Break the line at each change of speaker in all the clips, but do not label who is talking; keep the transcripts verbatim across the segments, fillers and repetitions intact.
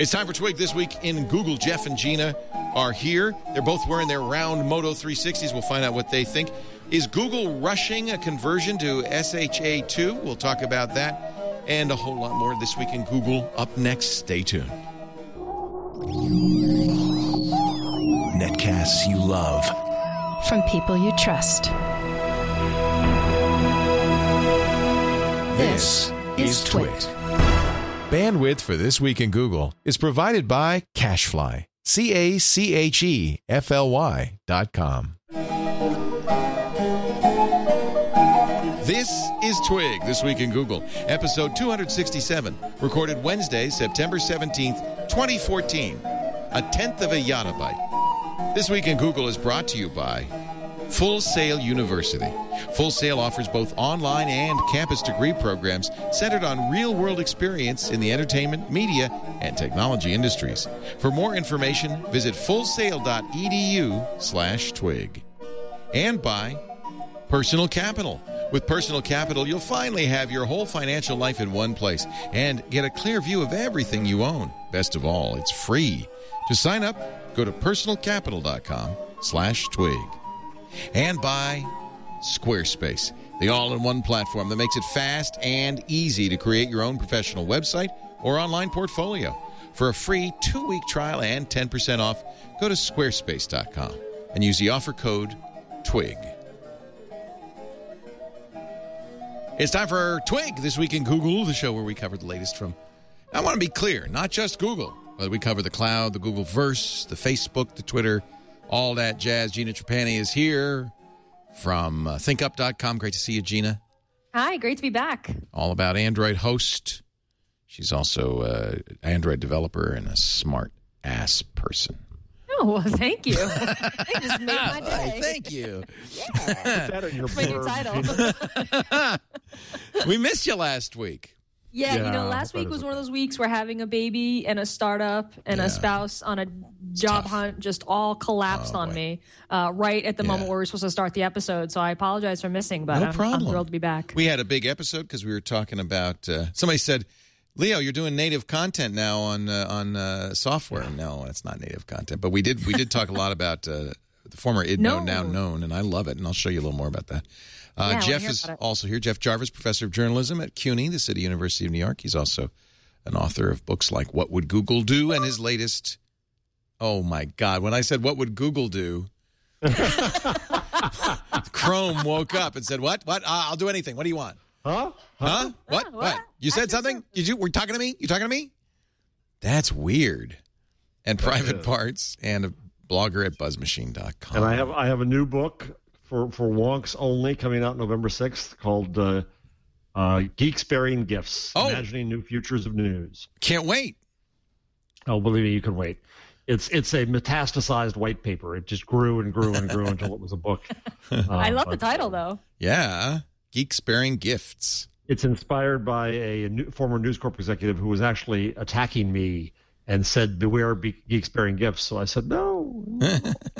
It's time for Twig This Week in Google. Jeff and Gina are here. They're both wearing their round Moto three sixties. We'll find out what they think. Is Google rushing a conversion to S H A two? We'll talk about that and a whole lot more this week in Google. Up next, stay tuned.
Netcasts you love.
From people you trust.
This is Twit.
Bandwidth for This Week in Google is provided by CacheFly. C A C H E F L Y dot com. This is Twig, This Week in Google, episode two sixty-seven, recorded Wednesday, September seventeenth, twenty fourteen, a tenth of a yottabyte. This Week in Google is brought to you by Full Sail University. Full Sail offers both online and campus degree programs centered on real-world experience in the entertainment, media, and technology industries. For more information, visit fullsail.edu slash twig. And by Personal Capital. With Personal Capital, you'll finally have your whole financial life in one place and get a clear view of everything you own. Best of all, it's free. To sign up, go to personalcapital.com slash twig. And by Squarespace, the all-in-one platform that makes it fast and easy to create your own professional website or online portfolio. For a free two-week trial and ten percent off, go to squarespace dot com and use the offer code TWIG. It's time for Twig, This Week in Google, the show where we cover the latest from, I want to be clear, not just Google, but we cover the cloud, the Googleverse, the Facebook, the Twitter, all that jazz. Gina Trapani is here from uh, think up dot com. Great to see you, Gina.
Hi, great to be back. All
about Android host. She's also an Android developer and a smart-ass person.
Oh, well, thank you. They just made my day.
Thank you.
Yeah. Put that in your my new title.
We missed you last week.
Yeah, yeah, you know, last week was okay. One of those weeks where having a baby and a startup and yeah. a spouse on a job hunt just all collapsed oh, on boy. me uh, right at the yeah. moment where we were supposed to start the episode. So I apologize for missing, but
no
I'm,
problem.
I'm thrilled to be back.
We had a big episode because we were talking about uh, somebody said, Leo, you're doing native content now on uh, on uh, software. No, it's not native content, but we did we did talk a lot about uh, the former IDNO, no. now known, and I love it, and I'll show you a little more about that. Uh,
yeah,
Jeff is also here. Jeff Jarvis, professor of journalism at CUNY, the City University of New York. He's also an author of books like What Would Google Do? And his latest, oh my God, when I said What Would Google Do? Chrome woke up and said, what? What? Uh, I'll do anything. What do you want?
Huh?
Huh? Huh? What?
What?
What? You said something? So. Did you? Were you talking to me? You talking to me? That's weird. And that Private is. Parts and a blogger at buzz machine dot com.
And I have I have a new book for, for wonks only coming out November sixth called uh, uh, Geeks Bearing Gifts,
oh.
Imagining New Futures of News.
Can't wait.
Oh, believe me, you can wait. It's it's a metastasized white paper. It just grew and grew and grew until it was a book. Uh,
I love
but,
the title, though.
Yeah. Geeks Bearing Gifts.
It's inspired by a, a new, former News Corp executive who was actually attacking me and said, beware be- Geeks Bearing Gifts. So I said, no. no.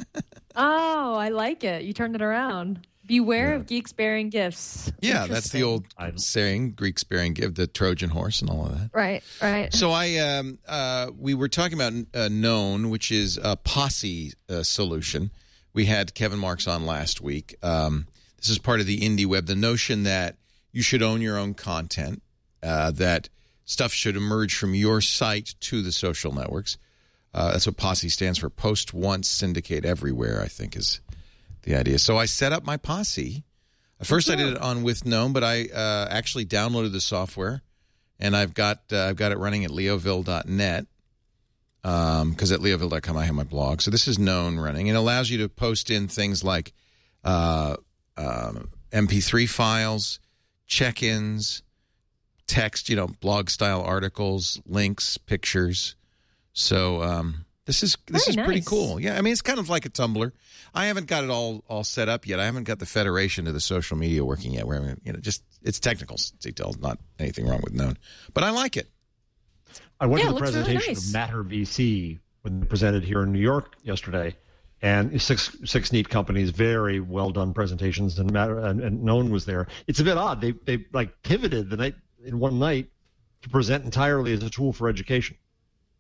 Oh, I like it. You turned it around. Beware
yeah.
of geeks bearing gifts.
Yeah, that's the old saying, Greeks bearing gift, the Trojan horse and all of that.
Right, right.
So I, um, uh, we were talking about uh, Known, which is a Posse uh, solution. We had Kevin Marks on last week. Um, this is part of the indie web, the notion that you should own your own content, uh, that stuff should emerge from your site to the social networks. Uh, that's what Posse stands for. Post once, syndicate everywhere, I think is the idea. So I set up my Posse. At first I did it on With Known, but I uh, actually downloaded the software, and I've got uh, I've got it running at leoville dot net because um, at leoville dot com I have my blog. So this is Known running. It allows you to post in things like uh, uh, M P three files, check-ins, text, you know, blog-style articles, links, pictures. So um, this is this
Very
is
nice.
pretty cool. Yeah, I mean, it's kind of like a Tumblr. I haven't got it all all set up yet. I haven't got the federation of the social media working yet. Where I mean, you know, just it's technical details, not anything wrong with Known. But I like it.
I went
Yeah,
to
it
the
looks really
presentation
nice.
of Matter V C when they presented here in New York yesterday, and six six neat companies, very well done presentations, and Matter and, and Known was there. It's a bit odd. They they like pivoted the night in one night to present entirely as a tool for education.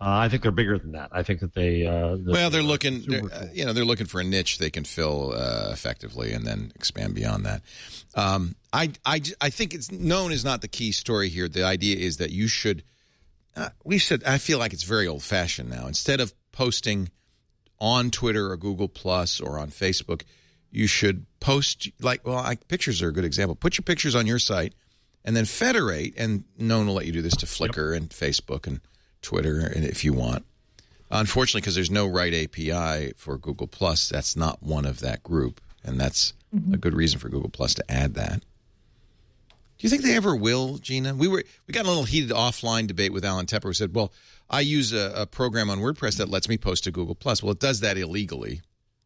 Uh, I think they're bigger than that. I think that they. Uh, the,
well, they're looking. They're,
cool.
uh, you know, they're looking for a niche they can fill uh, effectively, and then expand beyond that. Um, I, I, I think it's known is not the key story here. The idea is that you should. Uh, we should. I feel like it's very old fashioned now. Instead of posting on Twitter or Google Plus or on Facebook, you should post like well, I, pictures are a good example. Put your pictures on your site, and then federate. And Known will let you do this to Flickr yep. and Facebook and Twitter, and if you want. Unfortunately, because there's no right A P I for Google Plus, that's not one of that group, and that's mm-hmm. a good reason for Google Plus to add that. Do you think they ever will, Gina? We were we got a little heated offline debate with Alan Tepper, who said, "Well, I use a, a program on WordPress that lets me post to Google Plus." Well, it does that illegally.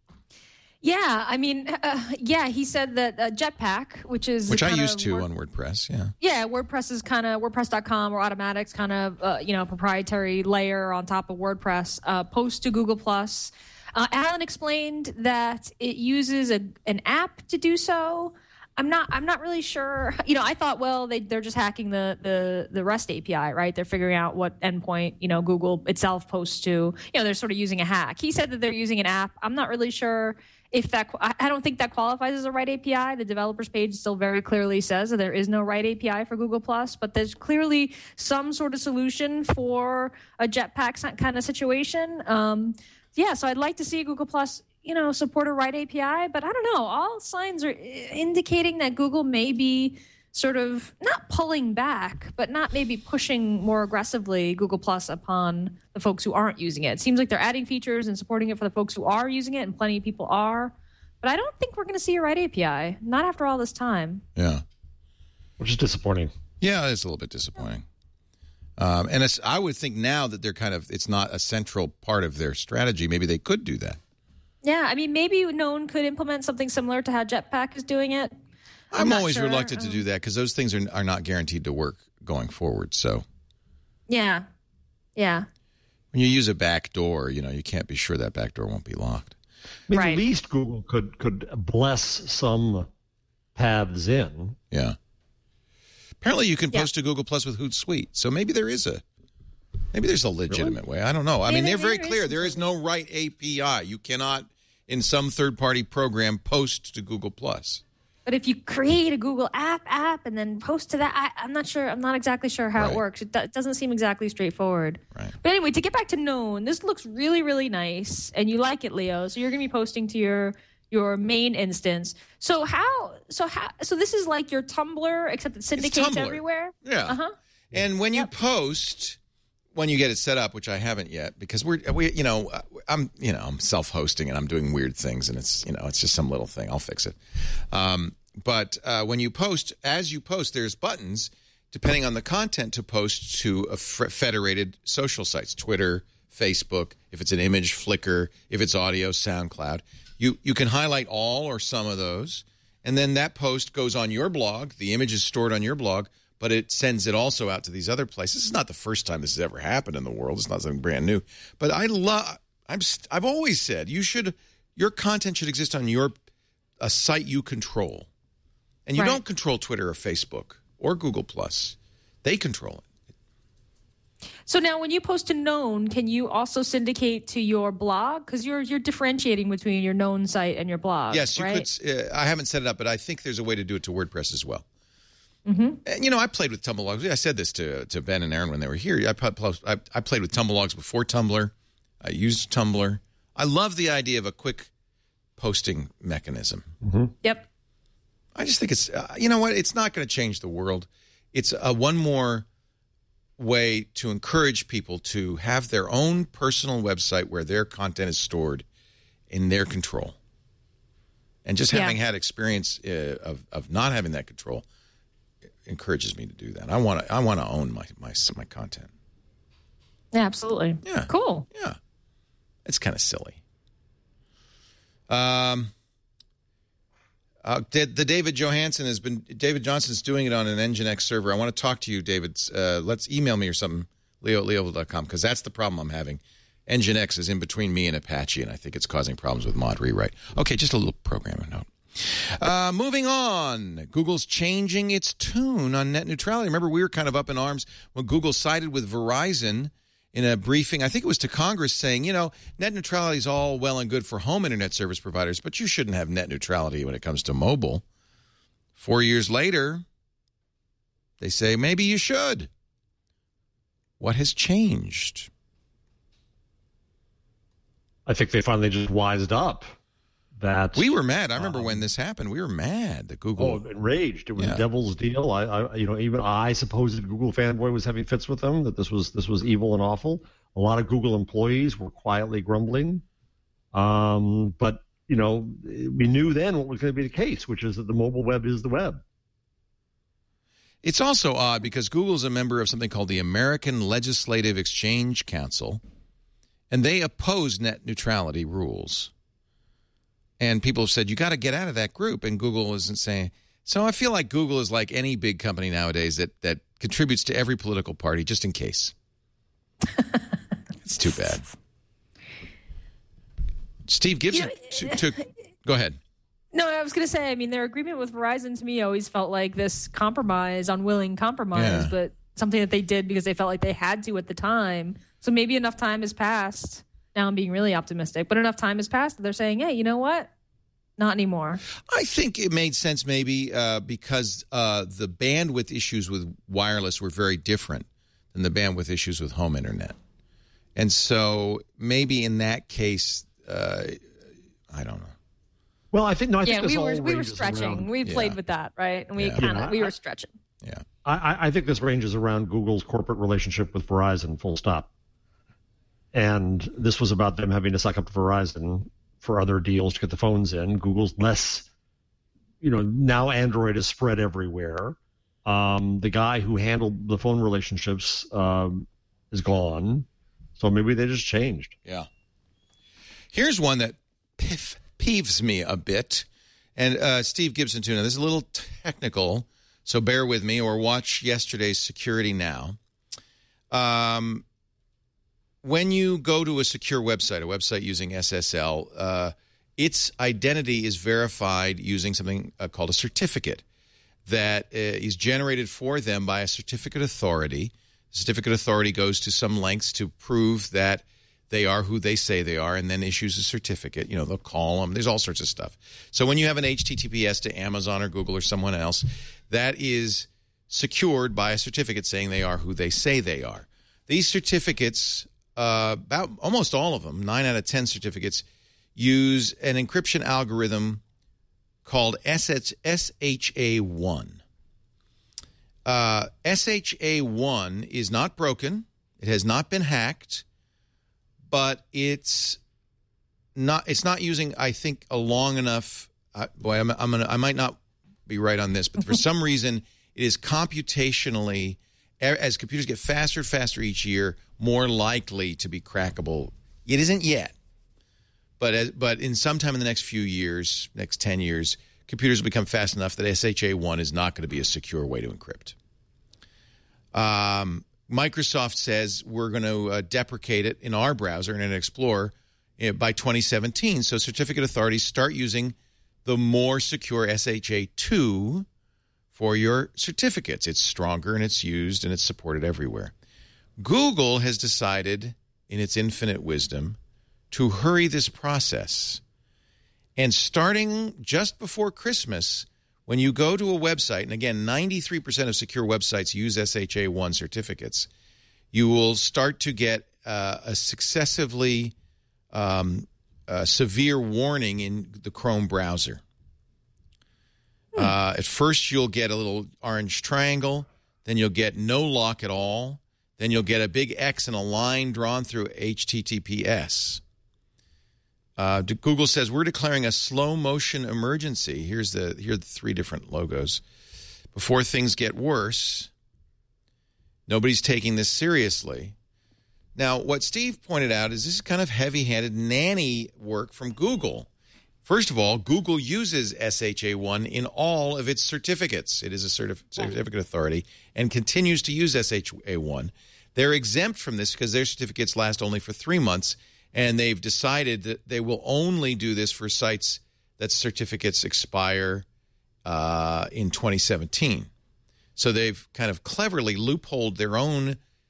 Yeah, I mean, uh, yeah, he said that uh, Jetpack, which is
which I use too
Word-
on WordPress. Yeah,
yeah, WordPress is kind of WordPress dot com or Automatic's kind of uh, you know proprietary layer on top of WordPress. Uh, post to Google Plus. Uh, Alan explained that it uses a an app to do so. I'm not. I'm not really sure. You know, I thought, well, they they're just hacking the the the REST A P I, right? They're figuring out what endpoint you know Google itself posts to. You know, they're sort of using a hack. He said that they're using an app. I'm not really sure if that. I don't think that qualifies as a right A P I. The developers page still very clearly says that there is no right A P I for Google Plus, but there's clearly some sort of solution for a Jetpack kind of situation. Um, yeah, so I'd like to see Google Plus, you know, support a right A P I, but I don't know. All signs are indicating that Google may be sort of not pulling back, but not maybe pushing more aggressively Google Plus upon the folks who aren't using it. It seems like they're adding features and supporting it for the folks who are using it, and plenty of people are. But I don't think we're going to see a right A P I, not after all this time.
Yeah.
Which is disappointing.
Yeah, it's a little bit disappointing. Um, and it's, I would think now that they're kind of, it's not a central part of their strategy. Maybe they could do that.
Yeah, I mean, maybe Known could implement something similar to how Jetpack is doing it.
I'm,
I'm
always
sure.
reluctant to
um,
do that because those things are are not guaranteed to work going forward. So,
yeah, yeah.
When you use a back door, you know, you can't be sure that back door won't be locked.
I mean,
Right.
at least Google could could bless some paths in.
Yeah. Apparently, you can
Yeah.
post to Google Plus with Hootsuite, so maybe there is a maybe there's a legitimate way. I don't know. I mean,
Maybe
they're very
there is
clear. There is no right A P I. You cannot, in some third-party program, post to Google Plus.
But if you create a Google app app and then post to that, I, I'm not sure. I'm not exactly sure how
Right.
it works. It, do, it doesn't seem exactly straightforward.
Right.
But anyway, to get back to Known, this looks really, really nice, and you like it, Leo. So you're going to be posting to your your main instance. So how? So how? So this is like your Tumblr, except it syndicates
Tumblr.
everywhere.
Yeah.
Uh huh.
And when
Yep.
you post, when you get it set up, which I haven't yet, because we're we you know I'm you know I'm self-hosting and I'm doing weird things, and it's you know it's just some little thing. I'll fix it. Um, but uh, when you post, as you post, there's buttons depending on the content to post to a f- federated social sites: Twitter, Facebook. If it's an image, Flickr. If it's audio, SoundCloud. You you can highlight all or some of those, and then that post goes on your blog. The image is stored on your blog, but it sends it also out to these other places. This is not the first time this has ever happened in the world. It's not something brand new. But I love. I'm. St- I've always said you should. Your content should exist on your a site you control, and you
Right.
don't control Twitter or Facebook or Google Plus. They control it.
So now, when you post to Known, can you also syndicate to your blog? Because you're you're differentiating between your Known site and your blog.
Yes, you
right?
could. Uh, I haven't set it up, but I think there's a way to do it to WordPress as well. Mm-hmm. And, you know, I played with Tumblr. I said this to to Ben and Aaron when they were here. I, I, I played with Tumblr before Tumblr. I used Tumblr. I love the idea of a quick posting mechanism.
Mm-hmm.
Yep.
I just think it's, uh, you know what? It's not going to change the world. It's a one more way to encourage people to have their own personal website where their content is stored in their control. And just
Yeah.
having had experience uh, of of not having that control encourages me to do that. I want to I want to own my my my content.
Yeah, absolutely.
Yeah.
Cool.
Yeah. It's kind of silly. Um Uh, the David Johansen has been David Johnson's doing it on an Nginx server. I want to talk to you, David. Uh, let's email me or something, Leo at leo dot com, because that's the problem I'm having. Nginx is in between me and Apache, and I think it's causing problems with mod rewrite. Okay, just a little programming note. Uh, moving on, Google's changing its tune on net neutrality. Remember, we were kind of up in arms when Google sided with Verizon in a briefing, I think it was to Congress, saying, you know, net neutrality is all well and good for home internet service providers, but you shouldn't have net neutrality when it comes to mobile. Four years later, they say maybe you should. What has changed?
I think they finally just wised up that
we were mad. I remember
um,
when this happened. We were mad that Google
oh, enraged. It was
yeah.
a devil's deal. I, I, you know, even I, supposed Google fanboy, was having fits with them that this was this was evil and awful. A lot of Google employees were quietly grumbling, um, but you know, we knew then what was going to be the case, which is that the mobile web is the web.
It's also odd because Google's a member of something called the American Legislative Exchange Council, and they oppose net neutrality rules. And people have said, you got to get out of that group, and Google isn't saying. So I feel like Google is like any big company nowadays that, that contributes to every political party just in case. It's too bad. Steve Gibson, you know, to, to, go ahead.
No, I was going to say, I mean, their agreement with Verizon to me always felt like this compromise, unwilling compromise,
Yeah.
but something that they did because they felt like they had to at the time. So maybe enough time has passed. Now I'm being really optimistic, but enough time has passed that they're saying, hey, you know what? Not anymore.
I think it made sense maybe uh, because uh, the bandwidth issues with wireless were very different than the bandwidth issues with home internet. And so maybe in that case, uh, I don't know.
Well, I think no. I
yeah,
think this
we
all
were we were
ranges
stretching.
around-
We played
Yeah.
with that, right? And we
Yeah.
kind of
Yeah,
we
I-
were stretching.
Yeah.
I, I think this ranges around Google's corporate relationship with Verizon, full stop. And this was about them having to suck up to Verizon for other deals to get the phones in. Google's less, you know, now Android is spread everywhere. Um, the guy who handled the phone relationships um, is gone. So maybe they just changed.
Yeah. Here's one that piff, peeves me a bit. And uh, Steve Gibson, too. Now, this is a little technical, so bear with me, or watch yesterday's Security Now. Um, when you go to a secure website, a website using S S L, uh, its identity is verified using something uh, called a certificate that uh, is generated for them by a certificate authority. The certificate authority goes to some lengths to prove that they are who they say they are, and then issues a certificate. You know, they'll call them. There's all sorts of stuff. So when you have an H T T P S to Amazon or Google or someone else, that is secured by a certificate saying they are who they say they are. These certificates, uh, about almost all of them, nine out of ten certificates, use an encryption algorithm called S H A one. Uh, S H A one is not broken. It has not been hacked. But it's not. It's not using, I think, a long enough. Uh, boy, I'm, I'm gonna. I might not be right on this, but for some reason, it is computationally, as computers get faster and faster each year, more likely to be crackable. It isn't yet, but as, but in sometime in the next few years, next ten years, computers will become fast enough that S H A one is not going to be a secure way to encrypt. Um. Microsoft says we're going to uh, deprecate it in our browser, Internet Explorer, uh, by twenty seventeen. So certificate authorities start using the more secure S H A two for your certificates. It's stronger and it's used and it's supported everywhere. Google has decided, in its infinite wisdom, to hurry this process. And starting just before Christmas, when you go to a website, and again, ninety-three percent of secure websites use S H A one certificates, you will start to get uh, a successively um, uh, severe warning in the Chrome browser. Hmm. Uh, at first, you'll get a little orange triangle. Then you'll get no lock at all. Then you'll get a big X and a line drawn through H T T P S. Uh, Google says we're declaring a slow motion emergency. Here's the here are the three different logos. Before things get worse, nobody's taking this seriously. Now, what Steve pointed out is this is kind of heavy-handed nanny work from Google. First of all, Google uses S H A one in all of its certificates. It is a certif- certificate authority and continues to use S H A one. They're exempt from this because their certificates last only for three months. And they've decided that they will only do this for sites that certificates expire uh, in twenty seventeen. So they've kind of cleverly loopholed their own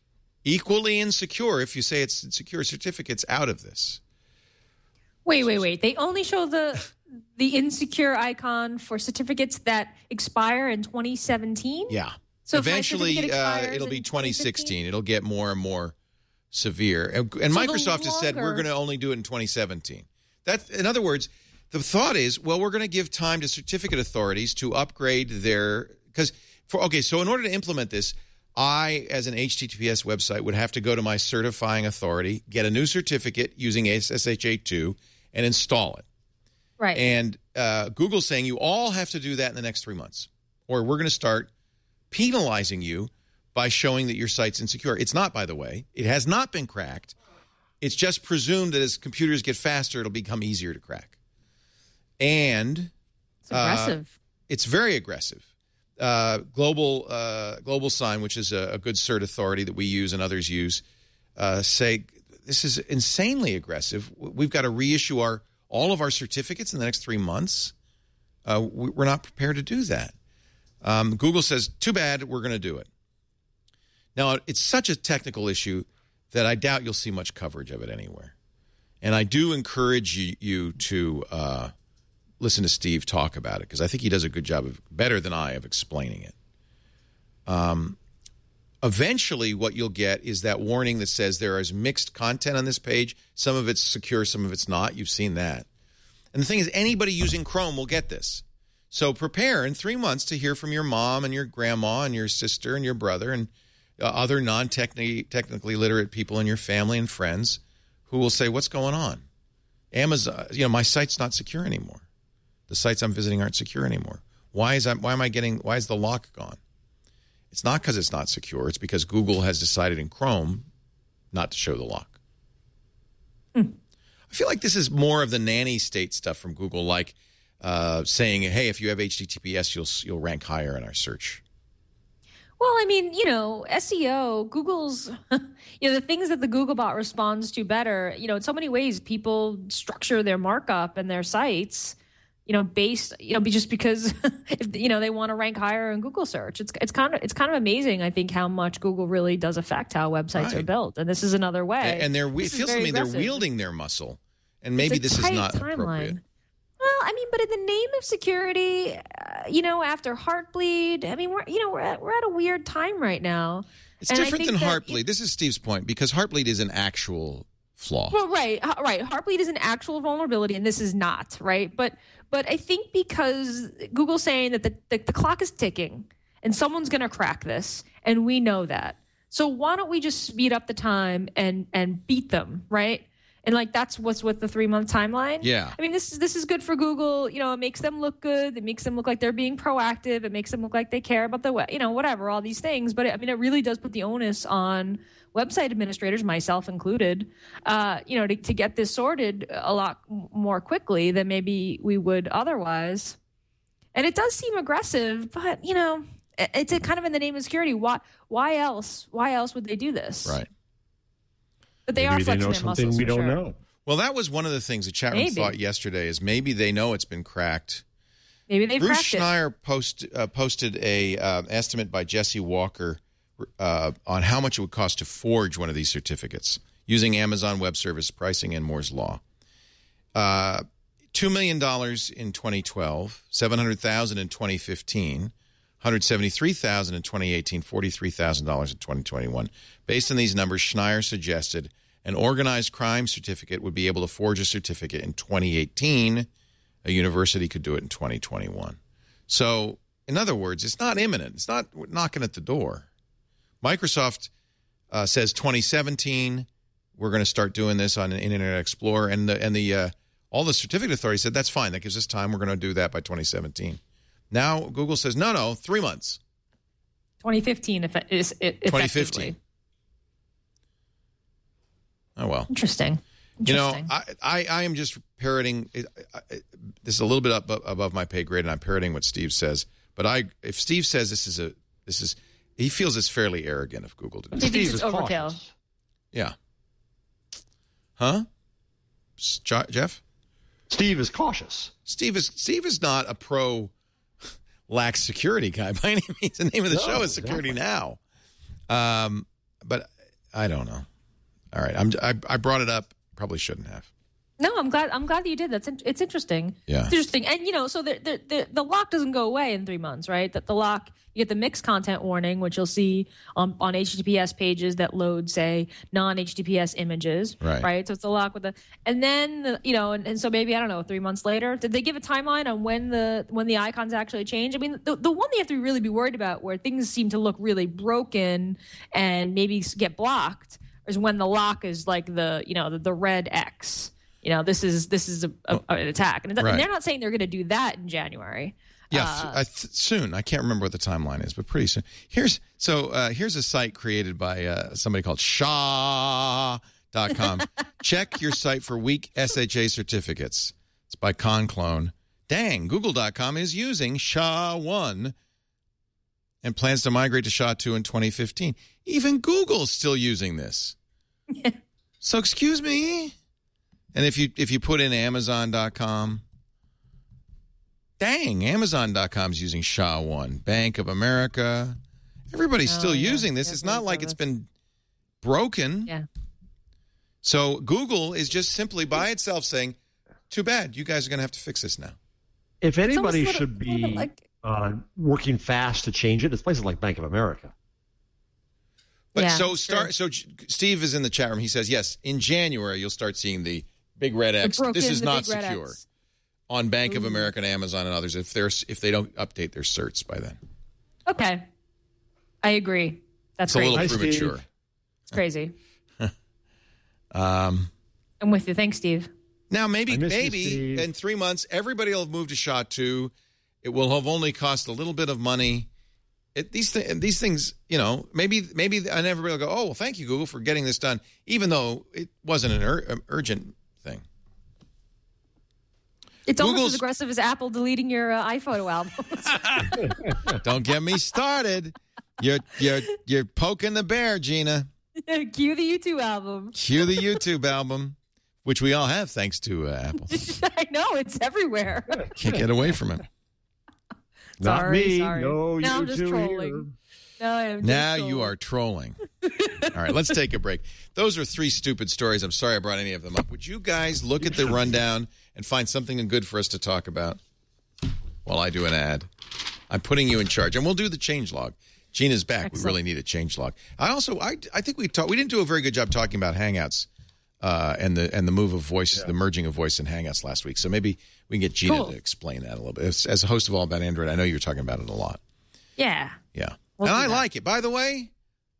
equally insecure if you say it's insecure certificates out of this.
Wait, wait, wait. They only show the the insecure icon for certificates that expire in twenty seventeen?
Yeah.
So if my
eventually
certificate
uh,
expires
it'll be
in
twenty sixteen. It'll get more and more severe. And, and
So the
Microsoft has said we're
longer-
going to only do it in twenty seventeen. That, in other words, the thought is, well, we're going to give time to certificate authorities to upgrade their because for okay. So in order to implement this, I, as an H T T P S website, would have to go to my certifying authority, get a new certificate using S S H A two, and install it.
Right.
And uh, Google's saying you all have to do that in the next three months, or we're going to start penalizing you by showing that your site's insecure. It's not, by the way. It has not been cracked. It's just presumed that as computers get faster, it'll become easier to crack. And
It's aggressive.
Uh, it's very aggressive. Uh, Global uh, Global Sign, which is a, a good cert authority that we use and others use, uh, say this is insanely aggressive. We've got to reissue our all of our certificates in the next three months. Uh, we, we're not prepared to do that. Um, Google says, too bad, we're going to do it. Now, it's such a technical issue that I doubt you'll see much coverage of it anywhere. And I do encourage you, you to uh, listen to Steve talk about it, because I think he does a good job, of better than I, of explaining it. Um, eventually, what you'll get is that warning that says there is mixed content on this page. Some of it's secure, some of it's not. You've seen that. And the thing is, anybody using Chrome will get this. So prepare in three months to hear from your mom and your grandma and your sister and your brother and uh, other non-technically technically literate people in your family and friends who will say, what's going on? Amazon, you know, my site's not secure anymore. The sites I'm visiting aren't secure anymore. Why is I, why am I getting, why is the lock gone? It's not because it's not secure. It's because Google has decided in Chrome not to show the lock.
Hmm.
I feel like this is more of the nanny state stuff from Google, like uh, saying, hey, if you have H T T P S, you'll you'll rank higher in our search.
Well, I mean, you know, S E O, Google's, you know, the things that the Googlebot responds to better, you know, in so many ways, people structure their markup and their sites, you know, based, you know, just because, if, you know, they want to rank higher in Google search. It's it's kind of it's kind of amazing, I think, how much Google really does affect how websites
Right.
are built. And this is another way.
And, and they're, it
This is
feels to
very
me they're
aggressive.
wielding their muscle, and maybe
It's a
this is
tight
not
timeline.
appropriate.
Well, I mean, but in the name of security, uh, you know, after Heartbleed, I mean, we're you know we're at, we're at a weird time right now.
It's
And I
different than
think that-
Heartbleed. This is Steve's point, because Heartbleed is an actual flaw.
Well, right, h- right. Heartbleed is an actual vulnerability, and this is not, right? But but I think because Google's saying that the, the, the clock is ticking, and someone's going to crack this, and we know that. So why don't we just speed up the time and and beat them, right? And like that's what's with the three month timeline.
Yeah.
I mean, this is this is good for Google. You know, it makes them look good. It makes them look like they're being proactive. It makes them look like they care about the web. You know, whatever, all these things. But it, I mean, it really does put the onus on website administrators, myself included, uh, you know, to, to get this sorted a lot more quickly than maybe we would otherwise. And it does seem aggressive, but you know, it, it's a kind of in the name of security. Why? Why else? Why else would they do this?
Right.
But they
Maybe
are
they
flexing
know
their
something
muscles.
we
for
don't
sure.
know.
Well, that was one of the things the chat room
Maybe.
thought yesterday, is maybe they know it's been cracked.
Maybe they
Bruce
cracked it.
Schneier post, uh, posted a uh, estimate by Jesse Walker uh, on how much it would cost to forge one of these certificates using Amazon Web Service pricing and Moore's Law. Uh, two million dollars in twenty twelve, seven hundred thousand dollars in twenty fifteen, one hundred seventy-three thousand dollars in twenty eighteen, forty-three thousand dollars in twenty twenty-one. Based on these numbers, Schneier suggested an organized crime certificate would be able to forge a certificate in twenty eighteen. A university could do it in twenty twenty-one. So, in other words, it's not imminent. It's not knocking at the door. Microsoft uh, says twenty seventeen, we're going to start doing this on Internet Explorer, and the and the uh, all the certificate authorities said that's fine. That gives us time. We're going to do that by twenty seventeen. Now Google says no, no, three months.
twenty fifteen, if it is it,
twenty fifteen. Oh well.
Interesting.
You know,
Interesting.
I, I, I am just parroting. I, I, this is a little bit up above my pay grade, and I'm parroting what Steve says. But I, if Steve says this is a, this is, he feels it's fairly arrogant of Google to do.
He
This.
thinks
Steve
it's
is
overkill.
cautious.
Yeah. Huh? S- Jo- Jeff?
Steve is cautious.
Steve is Steve is not a pro lax security guy by any means. The name of the
No,
show is Security
exactly.
Now. Um, but I don't know. All right, I'm, I, I brought it up. Probably shouldn't have.
No, I'm glad. I'm glad that you did. That's in, it's interesting.
Yeah,
it's interesting. And you know, so the the, the the lock doesn't go away in three months, right? That the lock, you get the mixed content warning, which you'll see on on H T T P S pages that load, say, non H T T P S images,
right?
Right. So it's a lock with the, and then the, you know, and, and so maybe I don't know, three months later, did they give a timeline on when the when the icons actually change? I mean, the the one they have to really be worried about, where things seem to look really broken and maybe get blocked, is when the lock is like the you know the, the red X. You know, this is this is a, a, an attack, and,
right.
and they're not saying they're going to do that in January.
Yeah,
uh,
I th- soon. I can't remember what the timeline is, but pretty soon. Here's so uh, here's a site created by uh, somebody called Shaw dot com. Check your site for weak S H A certificates. It's by Conclone. Dang, Google dot com is using S H A one and plans to migrate to S H A two in twenty fifteen. Even Google's still using this. So excuse me. And if you if you put in Amazon dot com, dang, Amazon dot com is using S H A one. Bank of America, everybody's
oh,
still
yeah.
using this.
Yeah,
it's not like it's been broken.
Yeah.
So Google is just simply by itself saying, too bad, you guys are going to have to fix this now.
If anybody
little,
should be
like,
uh, working fast to change it, it's places like Bank of America.
But
yeah,
so start.
sure.
So Steve is in the chat room. He says, yes, in January you'll start seeing the big red X.
Broken,
this is not
big red
secure
X.
on Bank
Ooh.
of America and Amazon and others if they're if they don't update their certs by then.
Okay, I agree. That's
It's a
crazy.
little
Hi,
premature.
Steve.
It's crazy.
Um,
I'm with you. Thanks, Steve.
now maybe
I miss you,
maybe
Steve.
in three months everybody will have moved to S H A two. It will have only cost a little bit of money. It, these th- these things, you know, maybe maybe and everybody will go, oh well, thank you Google for getting this done, even though it wasn't an ur- um, urgent thing.
It's
Google's-
almost as aggressive as Apple deleting your uh, iPhoto albums.
Don't get me started. You're you're you're poking the bear, Gina.
Cue the U two album.
Cue the YouTube album, which we all have thanks to uh, Apple.
I know, it's everywhere.
Can't get away from it.
Not
Sorry,
me.
sorry.
No,
Now
you
I'm just
two
trolling.
here.
No, I'm just
Now
trolling.
you are trolling. All right, let's take a break. Those are three stupid stories. I'm sorry I brought any of them up. Would you guys look at the rundown and find something good for us to talk about while I do an ad? I'm putting you in charge, and we'll do the change log. Gina's back.
Excellent.
We really need a change log. I also, I, I think we talked. We didn't do a very good job talking about Hangouts uh, and the and the move of voice, yeah. the merging of voice and Hangouts last week. So maybe we can get Gina
Cool.
to explain that a little bit. As, as a host of All About Android, I know you're talking about it a lot.
Yeah.
Yeah,
We'll
and
do
I
that.
like it. By the way,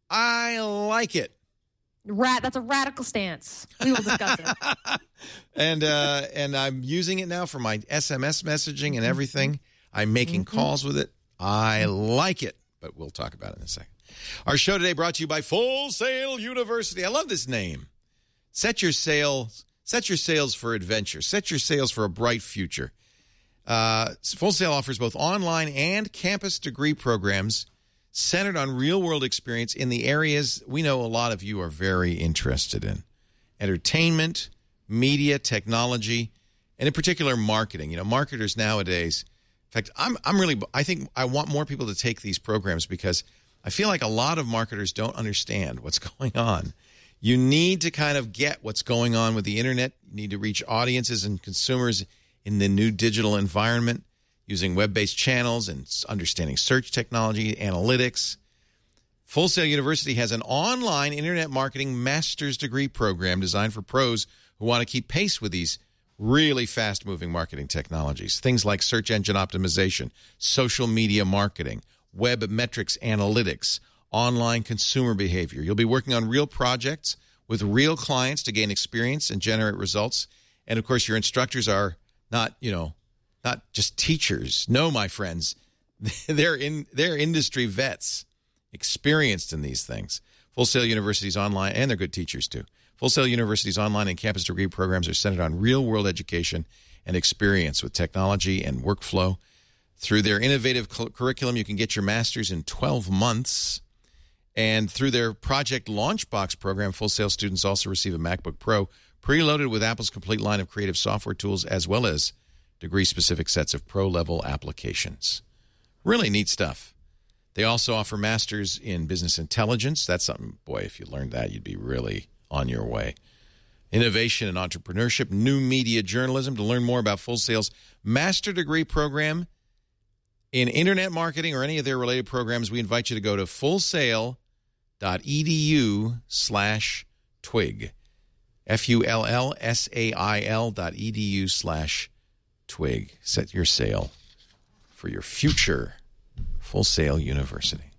I like it.
Rat. That's a radical stance. We will discuss it.
and uh, and I'm using it now for my S M S messaging and everything. I'm making
Mm-hmm.
calls with it. I like it, but we'll talk about it in a second. Our show today brought to you by Full Sail University. I love this name. Set your sails. Set your sails for adventure. Set your sails for a bright future. Uh, Full Sail offers both online and campus degree programs centered on real-world experience in the areas we know a lot of you are very interested in. Entertainment, media, technology, and in particular marketing. You know, marketers nowadays, in fact, I'm I'm really I think I want more people to take these programs because I feel like a lot of marketers don't understand what's going on. You need to kind of get what's going on with the internet. You need to reach audiences and consumers in the new digital environment using web-based channels and understanding search technology, analytics. Full Sail University has an online internet marketing master's degree program designed for pros who want to keep pace with these really fast-moving marketing technologies. Things like search engine optimization, social media marketing, web metrics analytics, online consumer behavior. You'll be working on real projects with real clients to gain experience and generate results. And, of course, your instructors are not, you know, not just teachers. No, my friends, they're in they're industry vets, experienced in these things. Full Sail University's online, and they're good teachers too. Full Sail University's online and campus degree programs are centered on real-world education and experience with technology and workflow. Through their innovative cu- curriculum, you can get your master's in twelve months. And through their Project Launchbox program, Full Sail students also receive a MacBook Pro preloaded with Apple's complete line of creative software tools as well as degree-specific sets of pro-level applications. Really neat stuff. They also offer masters in business intelligence. That's something, boy, if you learned that, you'd be really on your way. Innovation and entrepreneurship, new media journalism. To learn more about Full Sail's master degree program in internet marketing or any of their related programs, we invite you to go to fullsail.edu slash twig. F U L L S A I L dot edu slash twig. Set your sail for your future. Full Sail University.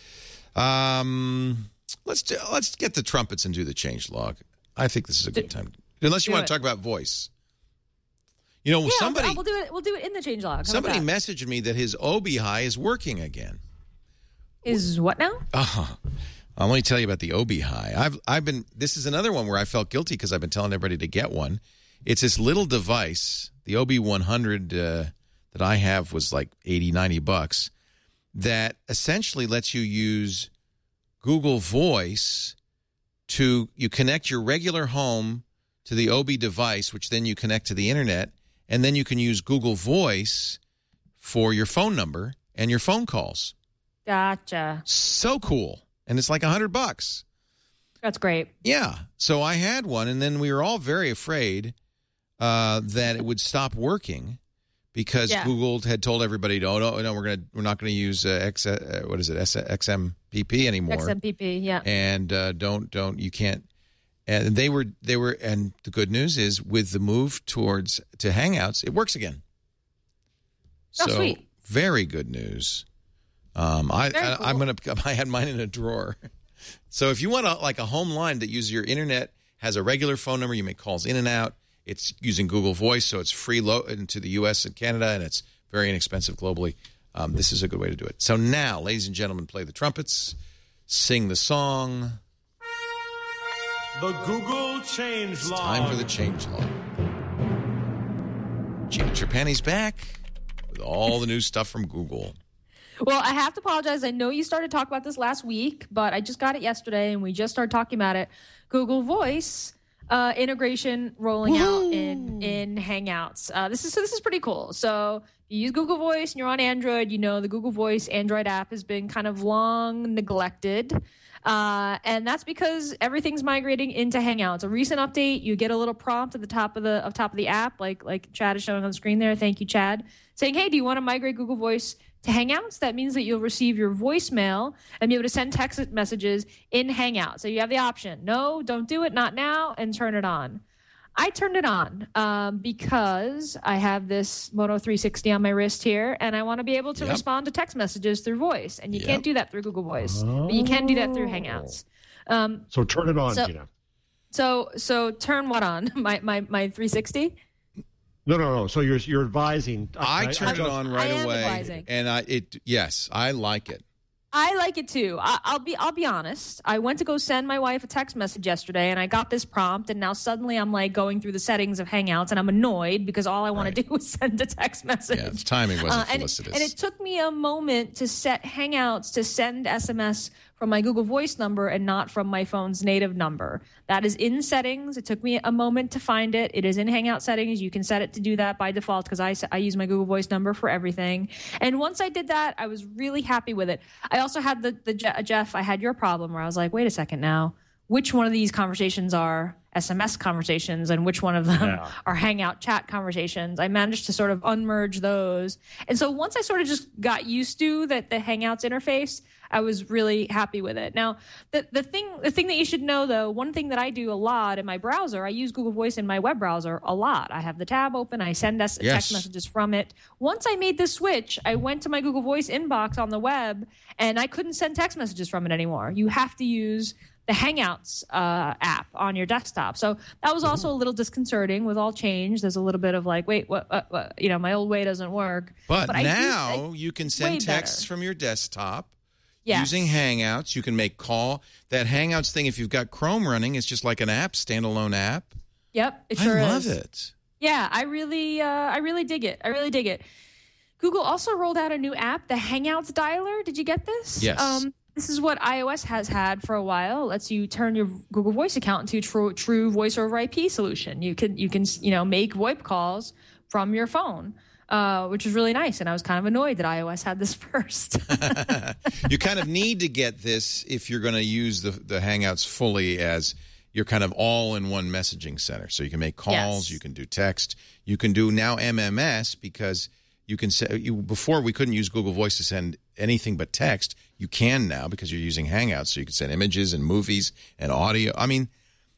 Um, let's do, let's get the trumpets and do the change log. I think this is a good time. Unless you want to talk about voice. You know,
yeah,
somebody
we'll do it. We'll do it in the change log. How
somebody messaged me that his Obi-Hi is working again.
Is what now?
Uh, I'll only tell you about the Obi-Hi. I've I've been. This is another one where I felt guilty because I've been telling everybody to get one. It's this little device. The Obi one hundred uh, that I have was like eighty, ninety bucks. That essentially lets you use Google Voice to, you connect your regular home to the Obi device, which then you connect to the internet, and then you can use Google Voice for your phone number and your phone calls.
Gotcha.
So cool. And it's like a hundred bucks.
That's great.
Yeah. So I had one, and then we were all very afraid uh, that it would stop working. Because yeah. Google had told everybody, "Oh no, no, we're gonna, we're not going to use uh, X, uh, what is it, X M P P anymore."
X M P P, yeah.
And uh, don't, don't, you can't. And they were, they were, and the good news is, with the move towards to Hangouts, it works again.
Oh,
so,
sweet!
Very good news. Um, I,
very
I
cool.
I'm gonna, I had mine in a drawer. So if you want a, like a home line that uses your internet, has a regular phone number, you make calls in and out. It's using Google Voice, so it's free lo- into the U S and Canada, and it's very inexpensive globally. Um, this is a good way to do it. So now, ladies and gentlemen, play the trumpets, sing the song.
The Google Change Log.
Time for the change log. Gina Trapani's back with all the new stuff from Google.
Well, I have to apologize. I know you started talking about this last week, but I just got it yesterday, and we just started talking about it. Google Voice uh, integration rolling Woo! out in in Hangouts. Uh, this is so this is pretty cool. So you use Google Voice, and you're on Android. You know the Google Voice Android app has been kind of long neglected. Uh, and that's because everything's migrating into Hangouts. A recent update, you get a little prompt at the top of the of top of the app, like like Chad is showing on the screen there. Thank you, Chad. Saying, hey, do you want to migrate Google Voice to Hangouts? That means that you'll receive your voicemail and be able to send text messages in Hangouts. So you have the option, no, don't do it, not now, and turn it on. I turned it on um, because I have this Moto three sixty on my wrist here, and I want to be able to yep. respond to text messages through voice. And you yep. can't do that through Google Voice, oh. but you can do that through Hangouts. Um,
so turn it on,
so,
Gina.
So, so turn what on? My my my three sixty?
No, no, no. So you're you're advising.
I, I turned
I,
it on right
I am
away,
advising.
and I it yes, I like it.
I like it too. I, I'll be I'll be honest. I went to go send my wife a text message yesterday, and I got this prompt, and now suddenly I'm like going through the settings of Hangouts, and I'm annoyed because all I want right. to do is send a text message.
Yeah, the timing wasn't
uh, and,
felicitous.
And it took me a moment to set Hangouts to send S M S from my Google Voice number and not from my phone's native number. That is in settings. It took me a moment to find it. It is in Hangout settings. You can set it to do that by default because I, I use my Google Voice number for everything. And once I did that, I was really happy with it. I also had the, the Jeff, I had your problem where I was like, wait a second now. Which one of these conversations are S M S conversations and which one of them yeah. are Hangout chat conversations? I managed to sort of unmerge those. And so once I sort of just got used to that the Hangouts interface, I was really happy with it. Now, the, the thing the thing that you should know, though, one thing that I do a lot in my browser, I use Google Voice in my web browser a lot. I have the tab open. I send us
yes.
text messages from it. Once I made this switch, I went to my Google Voice inbox on the web, and I couldn't send text messages from it anymore. You have to use the Hangouts uh, app on your desktop. So that was also a little disconcerting with all change. There's a little bit of like, wait, what, what, what you know, my old way doesn't work.
But,
but
now
I do, I,
you can send texts better. from your desktop.
Yes.
Using Hangouts, you can make call. That Hangouts thing, if you've got Chrome running, it's just like an app, standalone app.
Yep, it sure
I love
is.
it.
Yeah, I really, uh, I really dig it. I really dig it. Google also rolled out a new app, the Hangouts Dialer. Did you get this?
Yes.
Um, this is what iOS has had for a while. It lets you turn your Google Voice account into a true, true voice over I P solution. You can, you can, you know, make VoIP calls from your phone. uh, which was really nice. And I was kind of annoyed that iOS had this first.
You kind of need to get this if you're going to use the, the Hangouts fully as you're kind of all in one messaging center. So you can make calls,
Yes.
you can do text, you can do now M M S because you can say you before we couldn't use Google Voice to send anything but text. You can now because you're using Hangouts, so you can send images and movies and audio. I mean,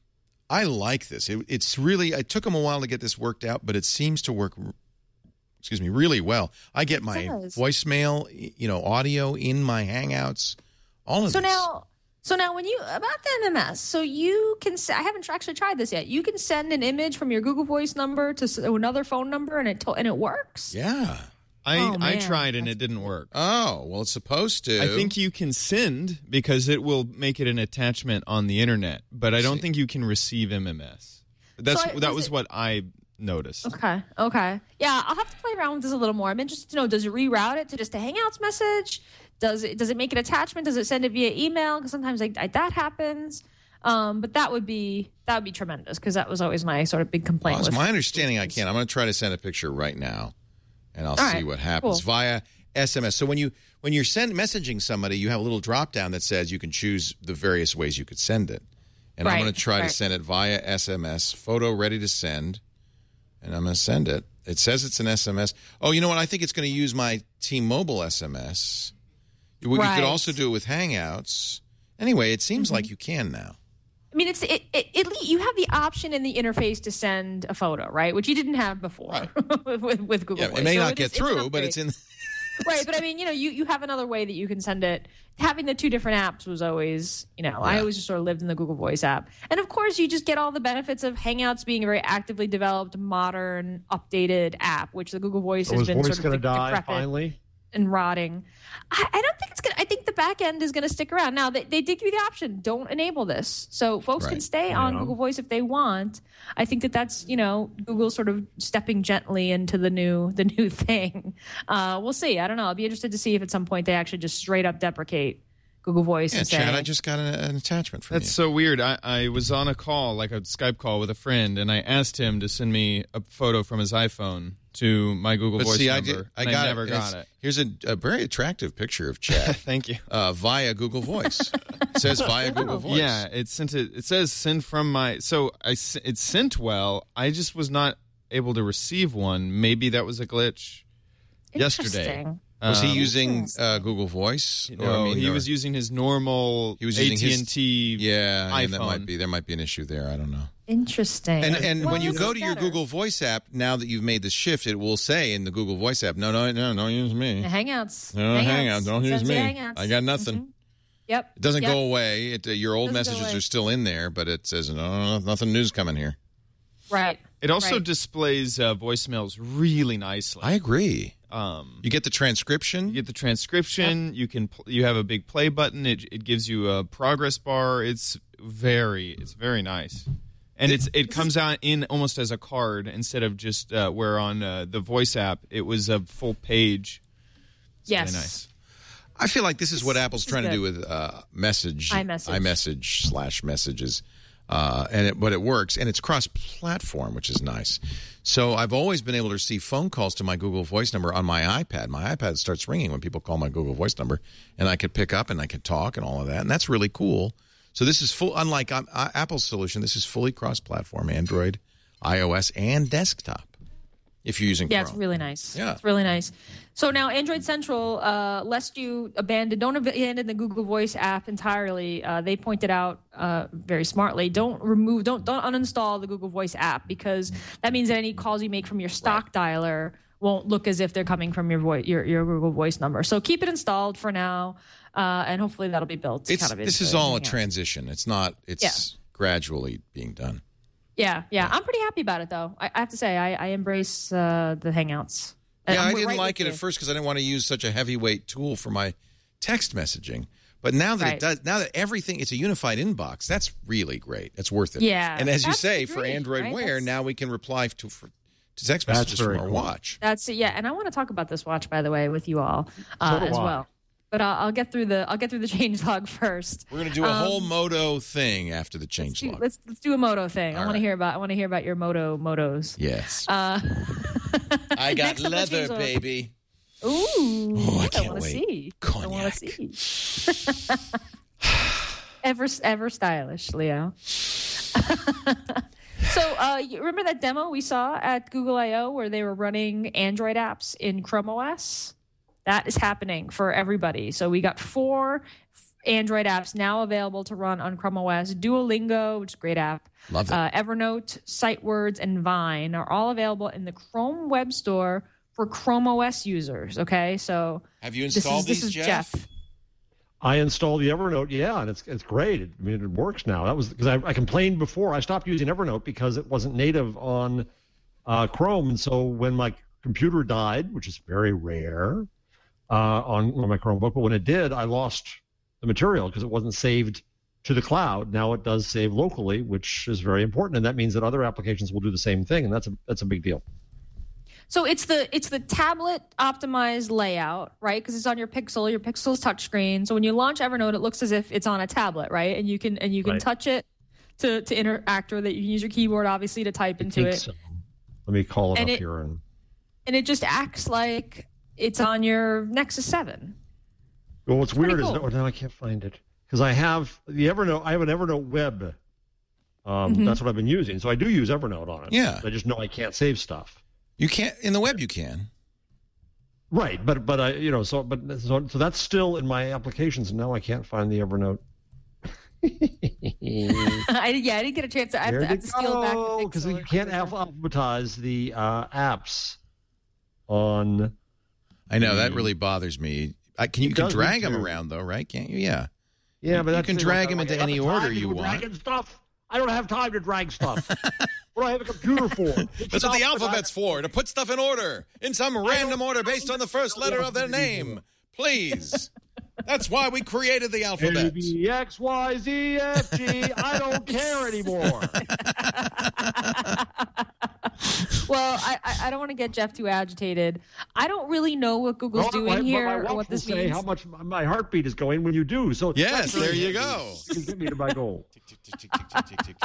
I like this. It, it's really. It took them a while to get this worked out, but it seems to work. Excuse me, really well. I get my voicemail, you know, audio in my Hangouts. All of
So
this.
now, so now when you about the M M S, so you can. s- I haven't actually tried this yet. You can send an image from your Google Voice number to s- another phone number, and it to, and it works.
Yeah.
I,
Oh,
I
man.
tried and it didn't work.
Oh, well, it's supposed to.
I think you can send because it will make it an attachment on the internet, but I don't
See.
think you can receive M M S. That's
So I-
that
was
was
it-
what I noticed.
Okay. Okay. Yeah, I'll have to play around with this a little more. I'm interested to know: does it reroute it to just a Hangouts message? Does it does it make an attachment? Does it send it via email? Because sometimes like, like that happens. Um, but that would be that would be tremendous because that was always my sort of big complaint.
Well, it's
with
my understanding I can. I'm going to try to send a picture right now, and I'll
All
see
right,
what happens
cool.
via S M S. So when you when you're send messaging somebody, you have a little drop down that says you can choose the various ways you could send it, and I'm
Right,
going to try to
right.
send it via S M S. Photo ready to send, and I'm going to send it. It says it's an S M S. Oh, you know what? I think it's going to use my T-Mobile S M S. You, you
Right.
could also do it with Hangouts. Anyway, it seems
Mm-hmm.
like you can now.
I mean, it's it, it, it. You have the option in the interface to send a photo, right? Which you didn't have before with, with, with Google
Yeah,
Voice.
it may
So
not
it
get
is- it's an
through, but
upgrade.
it's in.
Right, but I mean, you know, you, you have another way that you can send it. Having the two different apps was always, you know, I
Yeah.
always just sort of lived in the Google Voice app. And of course, you just get all the benefits of Hangouts being a very actively developed, modern, updated app, which the Google Voice
So
has
is
been
voice
sort
going
of
to
de-
die
decrepit
finally?
and rotting. I, I don't think it's going to, I think the back end is going to stick around. Now, they, they did give you the option, don't enable this. So folks can
Right.
stay on
Yeah.
Google Voice if they want. I think that that's, you know, Google sort of stepping gently into the new the new thing. Uh, we'll see. I don't know. I'll be interested to see if at some point they actually just straight up deprecate Google Voice
Yeah,
and say,
Chad, I just got an, an attachment from
That's
you.
so weird. I, I was on a call, like a Skype call with a friend, and I asked him to send me a photo from his iPhone to my Google
But
Voice
see, I,
number.
did, I
and
got
I never
it.
got
It's-
it.
Here's a, a very attractive picture of Chad
Thank you.
uh, via Google Voice. It says via Google Voice.
Yeah, it sent it. It says send from my. So I s- it sent well. I just was not able to receive one. Maybe that was a glitch yesterday.
Interesting.
Was he
Um,
using uh, Google Voice? Or,
No,
I mean,
he
or-
was using his normal
He was
A
using
T
his-
and T.
Yeah, and that
iPhone.
might be there might be an issue there. I don't know.
Interesting.
And and
Well,
when you
this
go
is
to your
better.
Google Voice app, now that you've made the shift, it will say in the Google Voice app, no, no, no, don't use me.
The Hangouts.
No, Hangouts, don't use
Sends you
me.
Hangouts.
I got nothing.
Mhm. Yep.
It doesn't
Yep.
go away. It, uh, your old
Doesn't go
messages
away.
are still in there, but it says, no, nothing new's coming here.
Right.
It also
Right.
displays uh, voicemails really nicely.
I agree.
um,
You get the transcription.
You get the transcription. You can pl- you have a big play button. It it gives you a progress bar. It's very it's very nice, and it's it comes out in almost as a card instead of just uh, where on uh, the voice app it was a full page. It's
Yes.
very nice.
I feel like this is what Apple's
is
trying to
good.
do with uh, message,
iMessage.
iMessage slash messages, uh, and it, but it works, and it's cross-platform, which is nice. So I've always been able to receive phone calls to my Google Voice number on my iPad. My iPad starts ringing when people call my Google Voice number, and I could pick up and I could talk and all of that, and that's really cool. So this is full, unlike um, uh, Apple's solution. This is fully cross-platform, Android, iOS, and desktop. If you're using
Yeah,
Chrome.
it's really nice.
Yeah.
It's really nice. So now Android Central, uh, lest you abandon, don't abandon the Google Voice app entirely. Uh, they pointed out uh, very smartly, don't remove, don't don't uninstall the Google Voice app because that means that any calls you make from your stock dialer won't look as if they're coming from your voice, your, your Google Voice number. So keep it installed for now, uh, and hopefully that'll be built.
It's,
kind of
this
into
is all a
Hangouts.
transition. It's not. It's
Yeah.
gradually being done.
Yeah, yeah. I'm pretty happy about it, though. I, I have to say, I, I embrace uh, the Hangouts. And
Yeah,
I'm
I didn't
right
like
with
it
you.
at first because I didn't want to use such a heavyweight tool for my text messaging. But now that
Right.
it does, now that everything, it's a unified inbox. That's really great. That's worth it.
Yeah,
And as you
that's
say,
the
for
dream,
Android
right?
Wear,
That's-
now we can reply to for, to text
That's
messages from
very
our
cool.
watch.
That's it. Yeah, and I want to talk about this watch, by the way, with you all uh,
So do
as
I.
well. But I'll, I'll get through the I'll get through the change log first.
We're going to do a
Um,
whole Moto thing after the
Let's
change
do,
log.
let's let's do a moto thing. I
All
want
right.
to hear about I want to hear about your moto motos.
Yes.
Uh,
I got
Next up, let's
leather,
use a-
baby.
Ooh,
Oh, I can't
want to
wait.
see. I want
Cognac.
to see. ever, ever stylish, Leo. So, uh, you remember that demo we saw at Google I O where they were running Android apps in Chrome O S? That is happening for everybody. So we got four Android apps now available to run on Chrome O S. Duolingo, which is a great app.
Love it.
Uh, Evernote, SiteWords, and Vine are all available in the Chrome Web Store for Chrome O S users. Okay, so
Have you
this
installed
is, this
these,
is
Jeff?
Jeff.
I installed the Evernote, yeah, and it's it's great. I mean, it works now. That was because I, I complained before. I stopped using Evernote because it wasn't native on uh, Chrome, and so when my computer died, which is very rare uh, on, on my Chromebook, but when it did, I lost the material because it wasn't saved to the cloud. Now it does save locally, which is very important, and that means that other applications will do the same thing, and that's a that's a big deal.
So it's the it's the tablet optimized layout, right? Because it's on your Pixel. Your Pixel's touchscreen. So when you launch Evernote, it looks as if it's on a tablet, right? And you can and you can
Right.
touch it to to interact with it. You can use your keyboard, obviously, to type
I
into
think
it,
so. Let me call it
And
up
it-
here and.
and it just acts like it's on your Nexus seven.
Well, what's
pretty
weird is
cool.
no, now I can't find it because I have the Evernote. I have an Evernote web. Um,
Mhm.
That's what I've been using. So I do use Evernote on it.
Yeah.
I just know I can't save stuff.
You can't in the web. You can.
Right, but but I you know so but so, so that's still in my applications, and now I can't find the Evernote.
I, yeah, I didn't get a chance. To, I have
There
to, I
you
have to scale back the
because
Pixel
you can't
or-
alpha- alphabetize the uh, apps on.
I know that
Mm.
really bothers me. I, can you
It
can
does me
drag them
too.
around though, right? Can't you? Yeah.
Yeah, but
You
that's
can
the-
drag 'em
like,
into
I don't
any
have
order
time
you
for
want.
dragging stuff. I don't have time to drag stuff. what do I have a computer for?
That's what the alphabet's for, to put stuff in order, in some random order based on the first letter of their name. Please. That's why we created the
A,
alphabet.
B, X, Y, Z, F, G. I don't care anymore.
Well, I, I, I don't want to get Jeff too agitated. I don't really know what Google's
Well,
doing
my,
here
my
or
watch
what this
will say
means.
how much my heartbeat is going when you do. So
Yes,
that's
there
really
you
handy.
go.
You can get me to my goal.
Tick, tick, tick, tick, tick, tick, tick,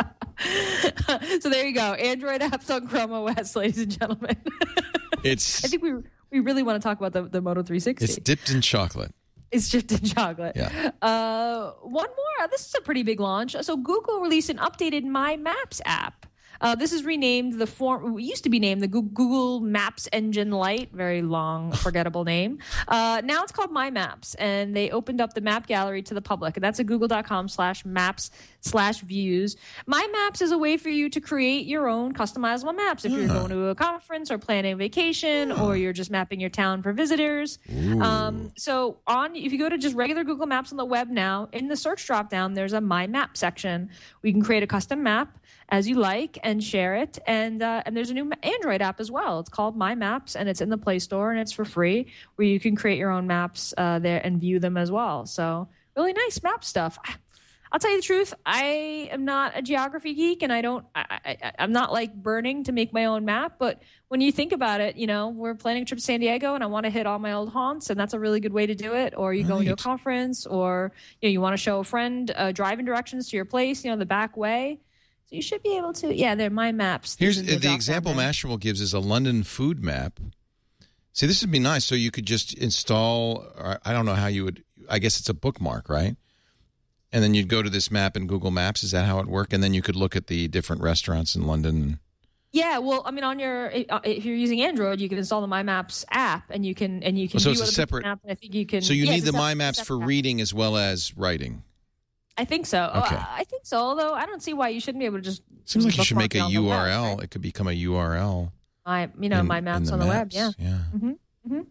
tick.
So there you go. Android apps on Chrome O S, ladies and gentlemen.
It's
I think we we really want to talk about the, the Moto three sixty.
it's dipped in chocolate.
It's dipped in chocolate.
Yeah.
Uh, one more. This is a pretty big launch. So Google released an updated My Maps app. Uh, this is renamed the form. It used to be named the Goo- Google Maps Engine Lite. Very long, forgettable name. Uh, now it's called My Maps, and they opened up the map gallery to the public. And that's at google.com slash maps slash views. My Maps is a way for you to create your own customizable maps. If you're
Huh.
going to a conference or planning a vacation, or you're just mapping your town for visitors. Um, so on, if you go to just regular Google Maps on the web now, in the search dropdown, there's a My Map section. We can create a custom map as you like and share it. And uh, and there's a new Android app as well. It's called My Maps, and it's in the Play Store, and it's for free, where you can create your own maps uh, there and view them as well. So really nice map stuff. I'll tell you the truth. I am not a geography geek, and I don't. I, I, I'm not like burning to make my own map. But when you think about it, you know, we're planning a trip to San Diego, and I want to hit all my old haunts, and that's a really good way to do it. Or you go into a
Right.
conference, or you know, you want to show a friend uh, driving directions to your place, you know, the back way. So you should be able to. Yeah, they're My Maps.
Here's
These
the,
are drop-down
example
there.
Mashable gives is a London food map. See, this would be nice. So you could just install, or I don't know how you would, I guess it's a bookmark, right? And then you'd go to this map in Google Maps. Is that how it worked? And then you could look at the different restaurants in London.
Yeah, well, I mean, on your uh, if you're using Android, you can install the My Maps app, and you can and you can.
Oh, so
view
it's a
other people's
separate-
maps, and I think you can.
So you
yeah,
need
it's
the
a
My
separate-
Maps for
separate app.
reading as well as writing.
I think so.
Okay.
Uh, I think so. Although I don't see why you shouldn't be able to just.
Seems like you should
bookmark
make
it
a
on the web,
U R L.
right?
It could become a U R L.
My, you know,
in-
My
in
Maps on the web.
maps.
Yeah.
Yeah.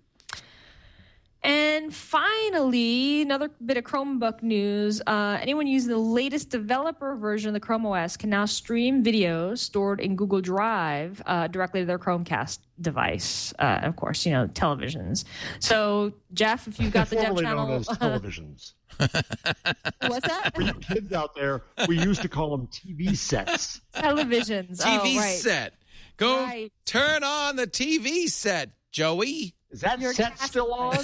And finally, another bit of Chromebook news. Uh, anyone using the latest developer version of the Chrome O S can now stream videos stored in Google Drive uh, directly to their Chromecast device. Uh, of course, you know, televisions. So, Jeff, if you've got the Dev
Formerly
channel.
known as televisions.
What's that?
For you kids out there, we used to call them T V sets.
Televisions.
T V
oh, right.
set. Go
Right.
turn on the T V set, Joey.
Is that
Your
set
cast-
still on?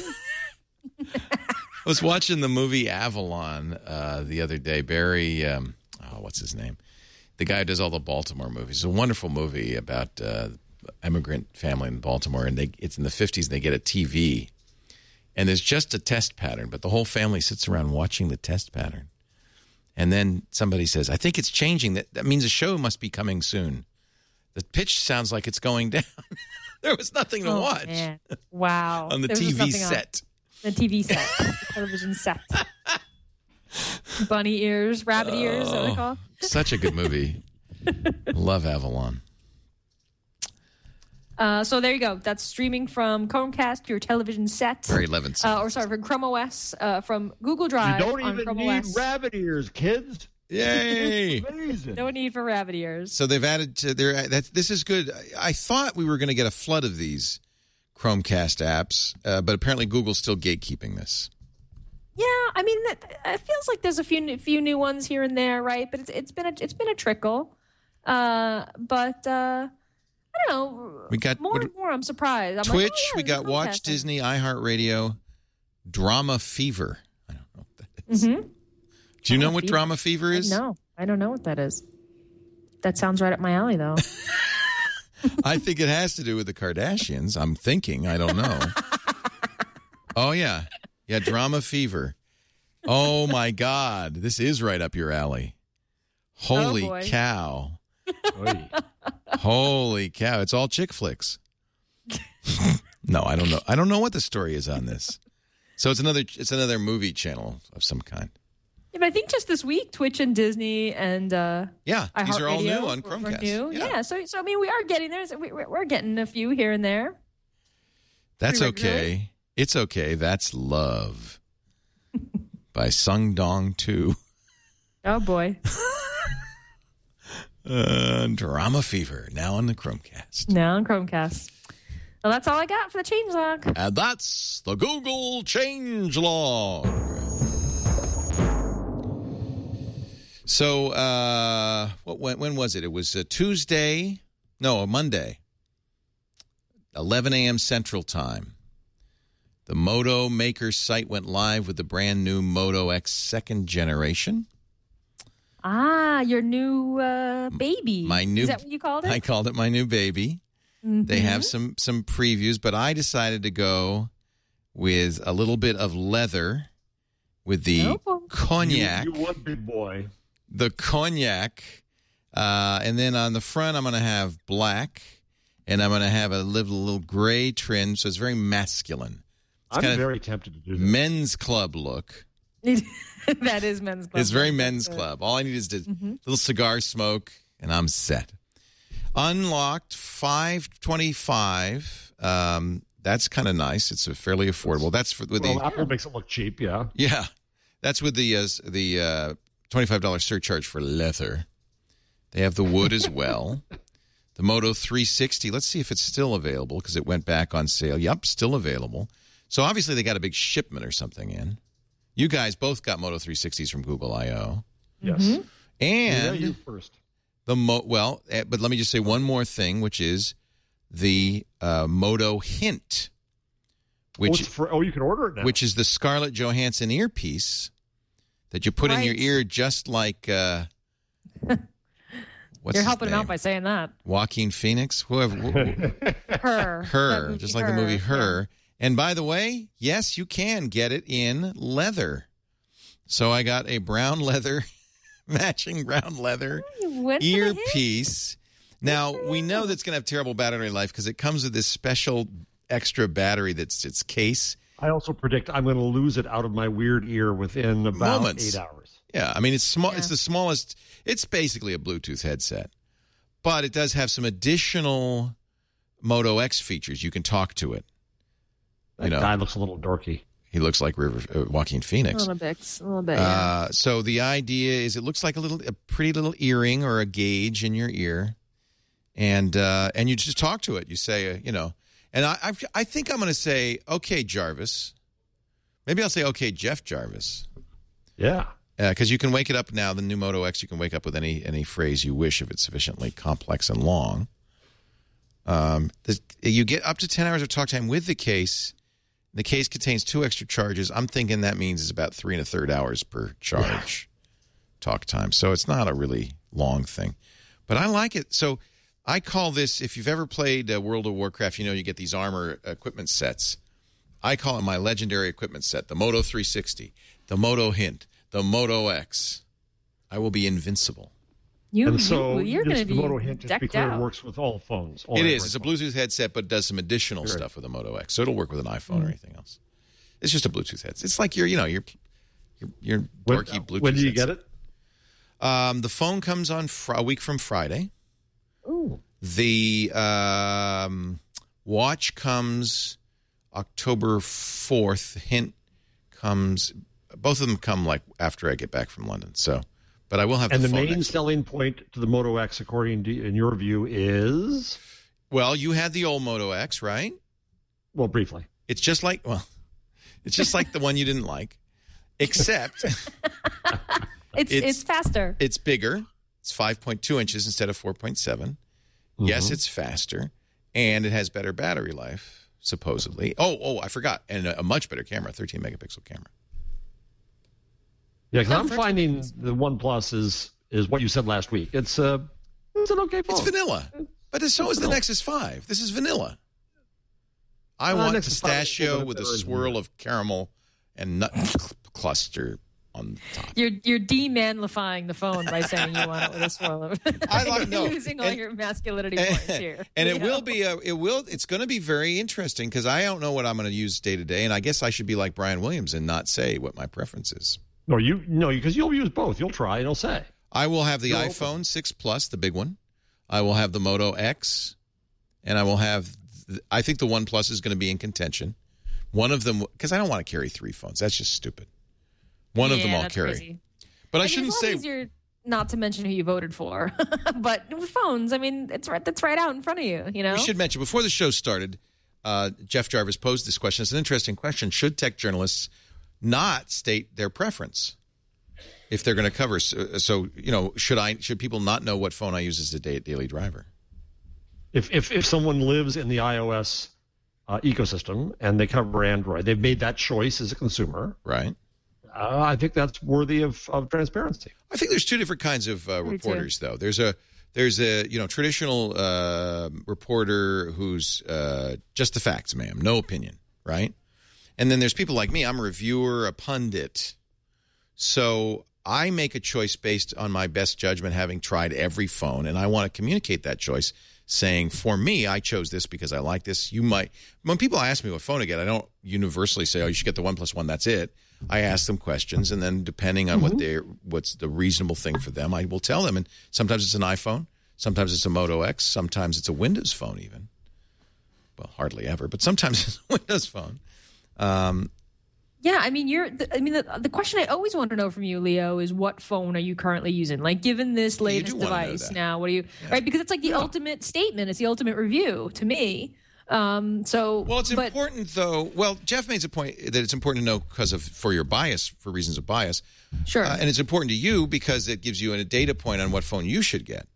I was watching the movie Avalon uh, the other day. Barry, um, oh, what's his name? The guy who does all the Baltimore movies. It's a wonderful movie about uh, immigrant family in Baltimore, and they it's in the fifties. And they get a T V, and there's just a test pattern, but the whole family sits around watching the test pattern. And then somebody says, "I think it's changing. That that means a show must be coming soon. The pitch sounds like it's going down." There was nothing to
oh,
watch.
Man. Wow.
On the
There was
T V
just nothing on.
set.
The T V set, television set. Bunny ears, rabbit ears, is that what they call?
Such a good movie. Love Avalon.
Uh, so there you go. That's streaming from Chromecast, your television set.
Very Levinson.
Uh, or sorry, from Chrome O S, uh, from Google Drive.
You don't
on
even
Chrome
need
O S.
rabbit ears, kids.
Yay!
It's amazing.
No need for rabbit ears.
So they've added to their. That, this is good. I, I thought we were going to get a flood of these Chromecast apps, uh, but apparently Google's still gatekeeping this.
Yeah, I mean, that, it feels like there's a few few new ones here and there, right? But it's it's been a it's been a trickle. Uh, but uh, I don't know.
We got
more
what,
and more. I'm surprised. I'm
Twitch.
like, oh, yeah,
we
there's
got
a
Watch
Chromecast
Disney, iHeartRadio, Drama Fever. I don't know what that is.
Mm-hmm.
Do you know
Drama
what
Fever.
Drama Fever is?
No, I don't know what that is. That sounds right up my alley, though.
I think it has to do with the Kardashians. I'm thinking. I don't know. Oh, yeah. Yeah, Drama Fever. Oh, my God. This is right up your alley. Holy
Oh, boy.
cow. Holy cow. It's all chick flicks. No, I don't know. I don't know what the story is on this. So it's another it's another movie channel of some kind.
Yeah, but I think just this week, Twitch and Disney and uh,
Yeah, these are all
iHeartRadio
new on
were- were
Chromecast.
new.
Yeah.
Yeah, so so I mean, we are getting there. So we- We're getting a few here and there.
That's
Pretty
okay.
regularly.
It's okay. That's Love by Sung Dong two.
Oh boy,
Uh, Drama Fever, now on the Chromecast.
now on Chromecast. Well, that's all I got for the changelog.
And that's the Google Changelog. So, uh, what when, when was it? It was a Tuesday, no, a Monday, eleven a.m. Central Time. The Moto Maker site went live with the brand new Moto X second generation.
Ah, your new uh, baby.
My new,
Is that what you called it?
I called it my new baby.
Mm-hmm.
They have some some previews, but I decided to go with a little bit of leather with the
Oh.
cognac.
You, you would, big boy.
The cognac. Uh, and then on the front, I'm going to have black, and I'm going to have a little, little gray trim, so it's very masculine. It's
I'm
kind of
very tempted to do that.
men's club look.
That is men's club.
It's very
That's
men's
good.
club. All I need is a
Mm-hmm.
little cigar smoke, and I'm set. Unlocked five twenty-five. Um, that's kind of nice. It's a fairly affordable. That's for, with
Well,
the
Apple makes it look cheap, yeah.
yeah. That's with the uh, the uh, twenty-five dollars surcharge for leather. They have the wood as well. The Moto three sixty. Let's see if it's still available because it went back on sale. Yep, still available. So obviously they got a big shipment or something in. You guys both got Moto three sixties from Google I O.
Yes.
Mm-hmm.
And
Yeah, you first.
the Mo well, eh, but let me just say one more thing, which is the uh, Moto Hint,
Oh,
which
it's for, oh, you can order it now.
which is the Scarlett Johansson earpiece that you put in your
Right.
ear, just like uh, what's
You're
his
helping him
name?
out by saying that.
Joaquin Phoenix, whoever, wh- wh-
Her. That
her,
movie,
just like the movie Her. And by the way, yes, you can get it in leather. So I got a brown leather, matching brown leather
Yeah. You went for the hint?
earpiece. Now, we know that's going to have terrible battery life because it comes with this special extra battery that's its case.
I also predict I'm going to lose it out of my weird ear within about
Moments.
eight hours.
Yeah, I mean, it's small.
Yeah.
It's the smallest. It's basically a Bluetooth headset, but it does have some additional Moto X features. You can talk to it.
That
You know,
guy looks a little dorky.
he looks like River uh, Joaquin
A
Phoenix.
little bit. A little bit. Yeah.
Uh, so the idea is, it looks like a little, a pretty little earring or a gauge in your ear, and uh, and you just talk to it. You say, uh, you know, and I I've, I think I'm going to say, okay, Jarvis. Maybe I'll say, okay, Jeff Jarvis,
Yeah.
because you can wake it up now. The new Moto X, you can wake up with any any phrase you wish if it's sufficiently complex and long. Um, the, you get up to ten hours of talk time with the case. The case contains two extra charges. I'm thinking that means it's about three and a third hours per charge talk time. So it's not a really long thing. But I like it. So I call this, if you've ever played uh, World of Warcraft, you know you get these armor equipment sets. I call it my legendary equipment set, the Moto three sixty, the Moto Hint, the Moto X. I will be invincible.
You,
and so
you, you're going to be
Moto Hint, just to be clear,
out.
works with all phones. All
it is. It's a
phones.
Bluetooth headset, but it does some additional
sure.
stuff with the Moto X. So it'll work with an iPhone mm-hmm. or anything else. It's just a Bluetooth headset. It's like your, you know, your, your, your dorky
when,
Bluetooth
When do you
headset.
get it?
Um, the phone comes on fr- a week from Friday.
Ooh.
The um, watch comes October fourth. Hint comes. Both of them come like after I get back from London. So, but I will have.
And
the,
the
phone
main
next
selling
week.
point to the Moto X, according to in your view, is
well, you had the old Moto X, right?
Well, briefly,
it's just like well, it's just like the one you didn't like, except
it's,
it's
it's faster.
It's bigger. It's five point two inches instead of four point seven. Mm-hmm. Yes, it's faster, and it has better battery life, supposedly. Oh, oh, I forgot, and a, a much better camera, thirteen megapixel camera.
Yeah, because
Oh,
I'm finding the OnePlus is is what you said last week. It's uh, it's an okay phone.
It's vanilla, but so is the Nexus five. This is vanilla. I
Uh,
want
Nexus five is a
pistachio
little
with a
better than
swirl
that.
of caramel and nut cl- cluster on the top.
You're you're demanlifying the phone by saying you want it with a swirl of.
I like- no.
You're using all
And-
your masculinity points here.
And
You
it
know?
will be a, it will it's going to be very interesting because I don't know what I'm going to use day to day, and I guess I should be like Brian Williams and not say what my preference is.
No, you no, because you'll use both. You'll try and you'll say.
I will have the
You're
iPhone
open.
six Plus, the big one. I will have the Moto X, and I will have. th- I think the OnePlus is going to be in contention. One of them, because I don't want to carry three phones. That's just stupid. One of
Yeah,
them I'll
that's
carry,
crazy.
but I,
I mean,
shouldn't
it's a lot
say.
easier not to mention who you voted for, but with phones, I mean, it's right. That's right out in front of you. You know.
We should mention before the show started, uh, Jeff Jarvis posed this question. It's an interesting question. Should tech journalists not state their preference if they're going to cover? So, so, you know, should I? Should people not know what phone I use as a day, daily driver?
If if if someone lives in the iOS uh, ecosystem and they cover Android, they've made that choice as a consumer.
Right.
Uh, I think that's worthy of, of transparency.
I think there's two different kinds of uh,
Me too.
reporters, though. There's a there's a you know traditional uh, reporter who's uh, just the facts, ma'am, no opinion, right? And then there's people like me. I'm a reviewer, a pundit. So I make a choice based on my best judgment, having tried every phone, and I want to communicate that choice, saying, for me, I chose this because I like this. You might. When people ask me what phone to get, I don't universally say, oh, you should get the OnePlus One. That's it. I ask them questions, and then depending on mm-hmm. what they're, what's the reasonable thing for them, I will tell them. And sometimes it's an iPhone, sometimes it's a Moto X, sometimes it's a Windows phone, even. Well, hardly ever, but sometimes it's a Windows phone. Um,
Yeah, I mean, you're. The, I mean, the, the question I always want to know from you, Leo, is what phone are you currently using? Like, given this
You
latest
do wanna know
device
that.
now, what do you? Yeah. Right, because it's like the yeah. ultimate statement. It's the ultimate review to me. Um, so,
well, it's
but,
important though. Well, Jeff makes a point that it's important to know because of for your bias, for reasons of bias.
Sure,
uh, and it's important to you because it gives you a data point on what phone you should get.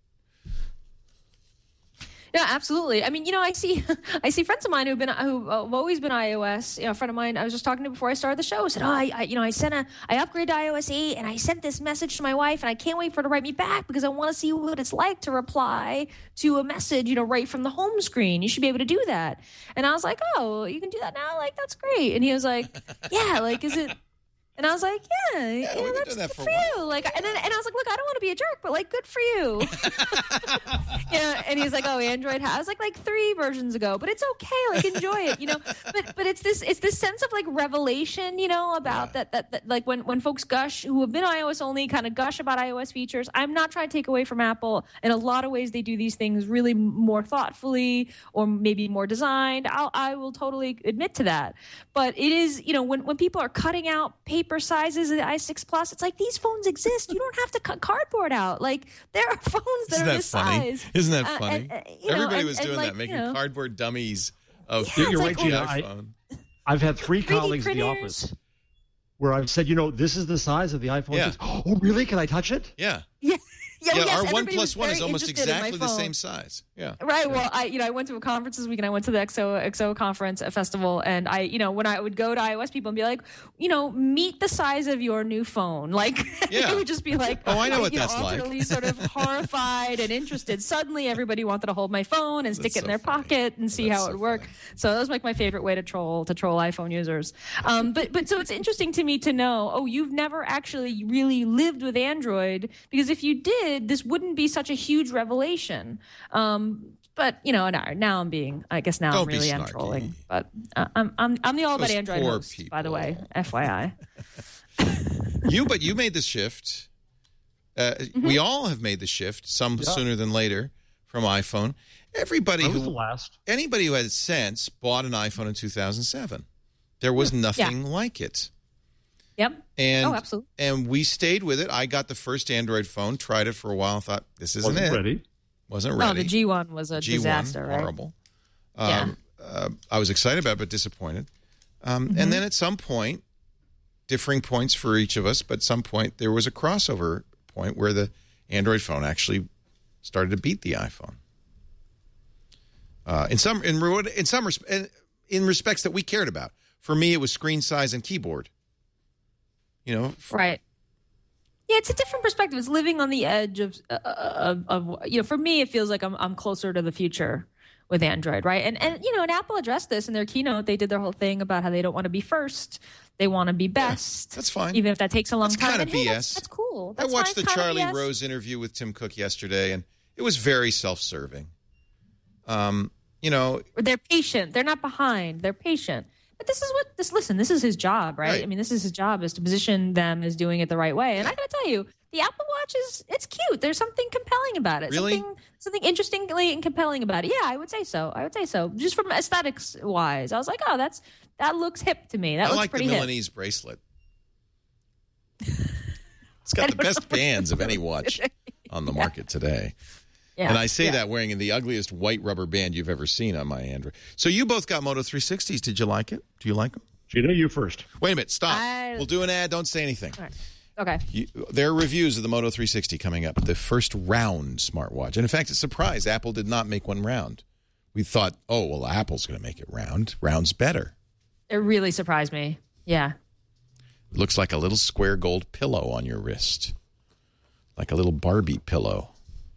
Yeah, absolutely. I mean, you know, I see, I see friends of mine who've been, who've always been iOS. You know, a friend of mine I was just talking to before I started the show said, "Oh, I, I you know, I sent a, I upgraded to iOS eight, and I sent this message to my wife, and I can't wait for her to write me back because I want to see what it's like to reply to a message, you know, right from the home screen. You should be able to do that." And I was like, "Oh, you can do that now? Like, that's great." And he was like, "Yeah, like, is it?" And I was like, yeah,
yeah,
yeah
we've
that's
done that
good
for
for,
a
you. Like, and then, and I was like, look, I don't want to be a jerk, but like, good for you. Yeah. And he's like, oh, Android. Ha-. I was like, like three versions ago, but it's okay. Like, enjoy it, you know. But but it's this it's this sense of like revelation, you know, about
Yeah.
that, that that like when when folks gush who have been iOS only kind of gush about iOS features. I'm not trying to take away from Apple. In a lot of ways, they do these things really more thoughtfully or maybe more designed. I'll I will totally admit to that. But it is, you know, when when people are cutting out paper sizes of the i six Plus, it's like these phones exist. You don't have to cut cardboard out. Like there are phones that
Isn't
are
that
this
funny?
size.
Isn't that
Uh,
funny?
and, uh, you know,
Everybody
and-
was
and,
doing
like,
that, making
you know,
cardboard dummies of
Yeah,
You're
it's
right,
like,
Gina.
the
I,
iPhone.
I've had three
three D
colleagues in the
printers.
office where I've said, you know, this is the size of the iPhone
Yeah.
six. Oh, really? Can I touch it?
Yeah.
Yeah. Yeah,
yeah,
well, yes,
our one
everybody
plus
was
one is
very
almost
interested in my
exactly the
phone.
same size. Yeah.
Right. Well, I you know I went to a conference this week and I went to the X O X O conference a festival, and I you know when I would go to iOS people and be like, you know, meet the size of your new phone, like
Yeah.
they would just be like,
Oh, I know what
you
that's like.
alternately sort of horrified and interested. Suddenly, everybody wanted to hold my phone and stick
That's
it in
so
their
funny.
pocket and see
That's
how
so
it would work.
funny.
So that was like my favorite way to troll to troll iPhone users. Um, but but so it's interesting to me to know, oh, you've never actually really lived with Android, because if you did, this wouldn't be such a huge revelation. Um, but you know, now, now I'm being, I guess now
Don't
I'm
be
really am
snarky.
trolling. But uh, I'm I'm I'm the all about
Those
Android
poor
host, by the way,
people.
F Y I.
You, but you made the shift. Uh,
Mm-hmm.
We all have made the shift, some sooner than later, from iPhone. Everybody
I was the
who,
last.
anybody who had sense bought an iPhone in two thousand seven. There was nothing like it.
Yep.
And,
Oh, absolutely.
And we stayed with it. I got the first Android phone, tried it for a while, thought, this isn't
Wasn't
it.
ready.
Wasn't
No,
ready.
the G one was a
G one,
disaster, right?
horrible.
Yeah.
Um, uh, I was excited about it, but disappointed. Um,
Mm-hmm.
And then at some point, differing points for each of us, but at some point there was a crossover point where the Android phone actually started to beat the iPhone. Uh, in some, in, in some, res- in, in respects that we cared about. For me, it was screen size and keyboard. You know, f-
Right. Yeah, it's a different perspective. It's living on the edge of, uh, of, of you know, for me, it feels like I'm I'm closer to the future with Android, right? And and you know, and Apple addressed this in their keynote. They did their whole thing about how they don't want to be first; they want to be best.
that's fine.
even if that takes a long
That's
time.
kinda
And, hey,
B S.
That's, that's cool.
I
That's
watched
fine.
the
It's kinda
Charlie
B S.
Rose interview with Tim Cook yesterday, and it was very self-serving. Um, you know,
They're patient. They're not behind. They're patient. But this is what this. Listen, this is his job, right?
Right.
I mean, this is his job, is to position them as doing it the right way. And I got to tell you, the Apple Watch is it's cute. There's something compelling about it.
Really?
Something something interestingly and compelling about it. Yeah, I would say so. I would say so. Just from aesthetics wise, I was like, oh, that's that looks hip to me. That
I
looks
like the
pretty hip.
Milanese bracelet. It's got the best bands of any watch on the market today.
Yeah,
And I say
yeah.
that wearing the ugliest white rubber band you've ever seen on my Android. So you both got Moto three sixties. Did you like it? Do you like them?
Gina, you first.
Wait a minute. Stop.
I-
We'll do an ad. Don't say anything.
All right. Okay.
You, there are reviews of the Moto three sixty coming up, the first round smartwatch. And in fact, it's a surprise. Apple did not make one round. We thought, oh, well, Apple's going to make it round. Round's better.
It really surprised me. Yeah.
It looks like a little square gold pillow on your wrist, like a little Barbie pillow.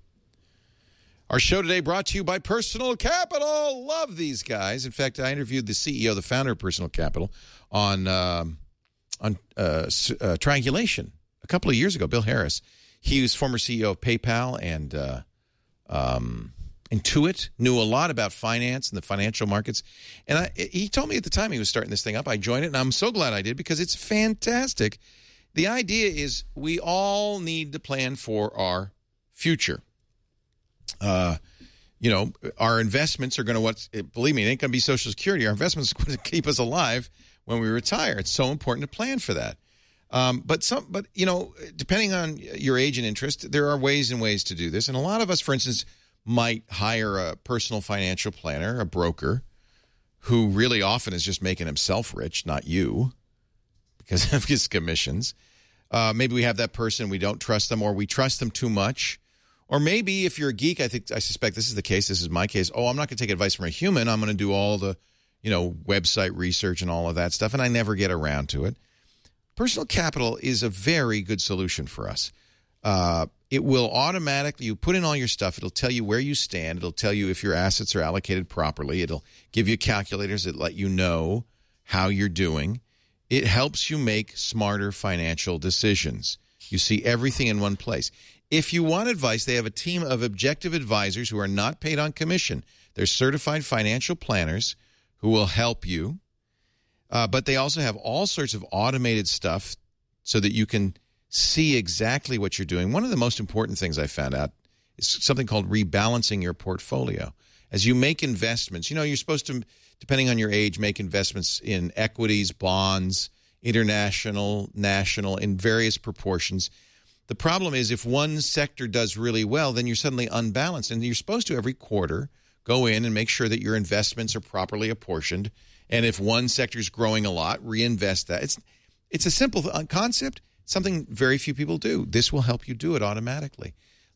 Our show today brought to you by Personal Capital. Love these guys. In fact, I interviewed the C E O, the founder of Personal Capital, on um, on uh, uh, Triangulation a couple of years ago. Bill Harris. He was former C E O of PayPal and uh, um, Intuit. Knew a lot about finance and the financial markets. And I, he told me at the time he was starting this thing up. I joined it, and I'm so glad I did because it's fantastic. The idea is we all need to plan for our future. Uh, you know, our investments are going to, what, believe me, it ain't going to be Social Security. Our investments are going to keep us alive when we retire. It's so important to plan for that. Um, but some, but you know, depending on your age and interest, there are ways and ways to do this. And a lot of us, for instance, might hire a personal financial planner, a broker, who really often is just making himself rich, not you, because of his commissions. Uh, maybe we have that person, we don't trust them, or we trust them too much. Or maybe if you're a geek, I think I suspect this is the case. This is my case. Oh, I'm not going to take advice from a human. I'm going to do all the, you know, website research and all of that stuff, and I never get around to it. Personal Capital is a very good solution for us. Uh, it will automatically, you put in all your stuff. It'll tell you where you stand. It'll tell you if your assets are allocated properly. It'll give you calculators that let you know how you're doing. It helps you make smarter financial decisions. You see everything in one place. If you want advice, they have a team of objective advisors who are not paid on commission. They're certified financial planners who will help you. Uh, but they also have all sorts of automated stuff so that you can see exactly what you're doing. One of the most important things I found out is something called rebalancing your portfolio. As you make investments, you know, you're supposed to, depending on your age, make investments in equities, bonds, international, national, in various proportions. The problem is if one sector does really well, then you're suddenly unbalanced. And you're supposed to every quarter go in and make sure that your investments are properly apportioned. And if one sector is growing a lot, reinvest that. It's it's a simple concept, something very few people do. This will help you do it automatically.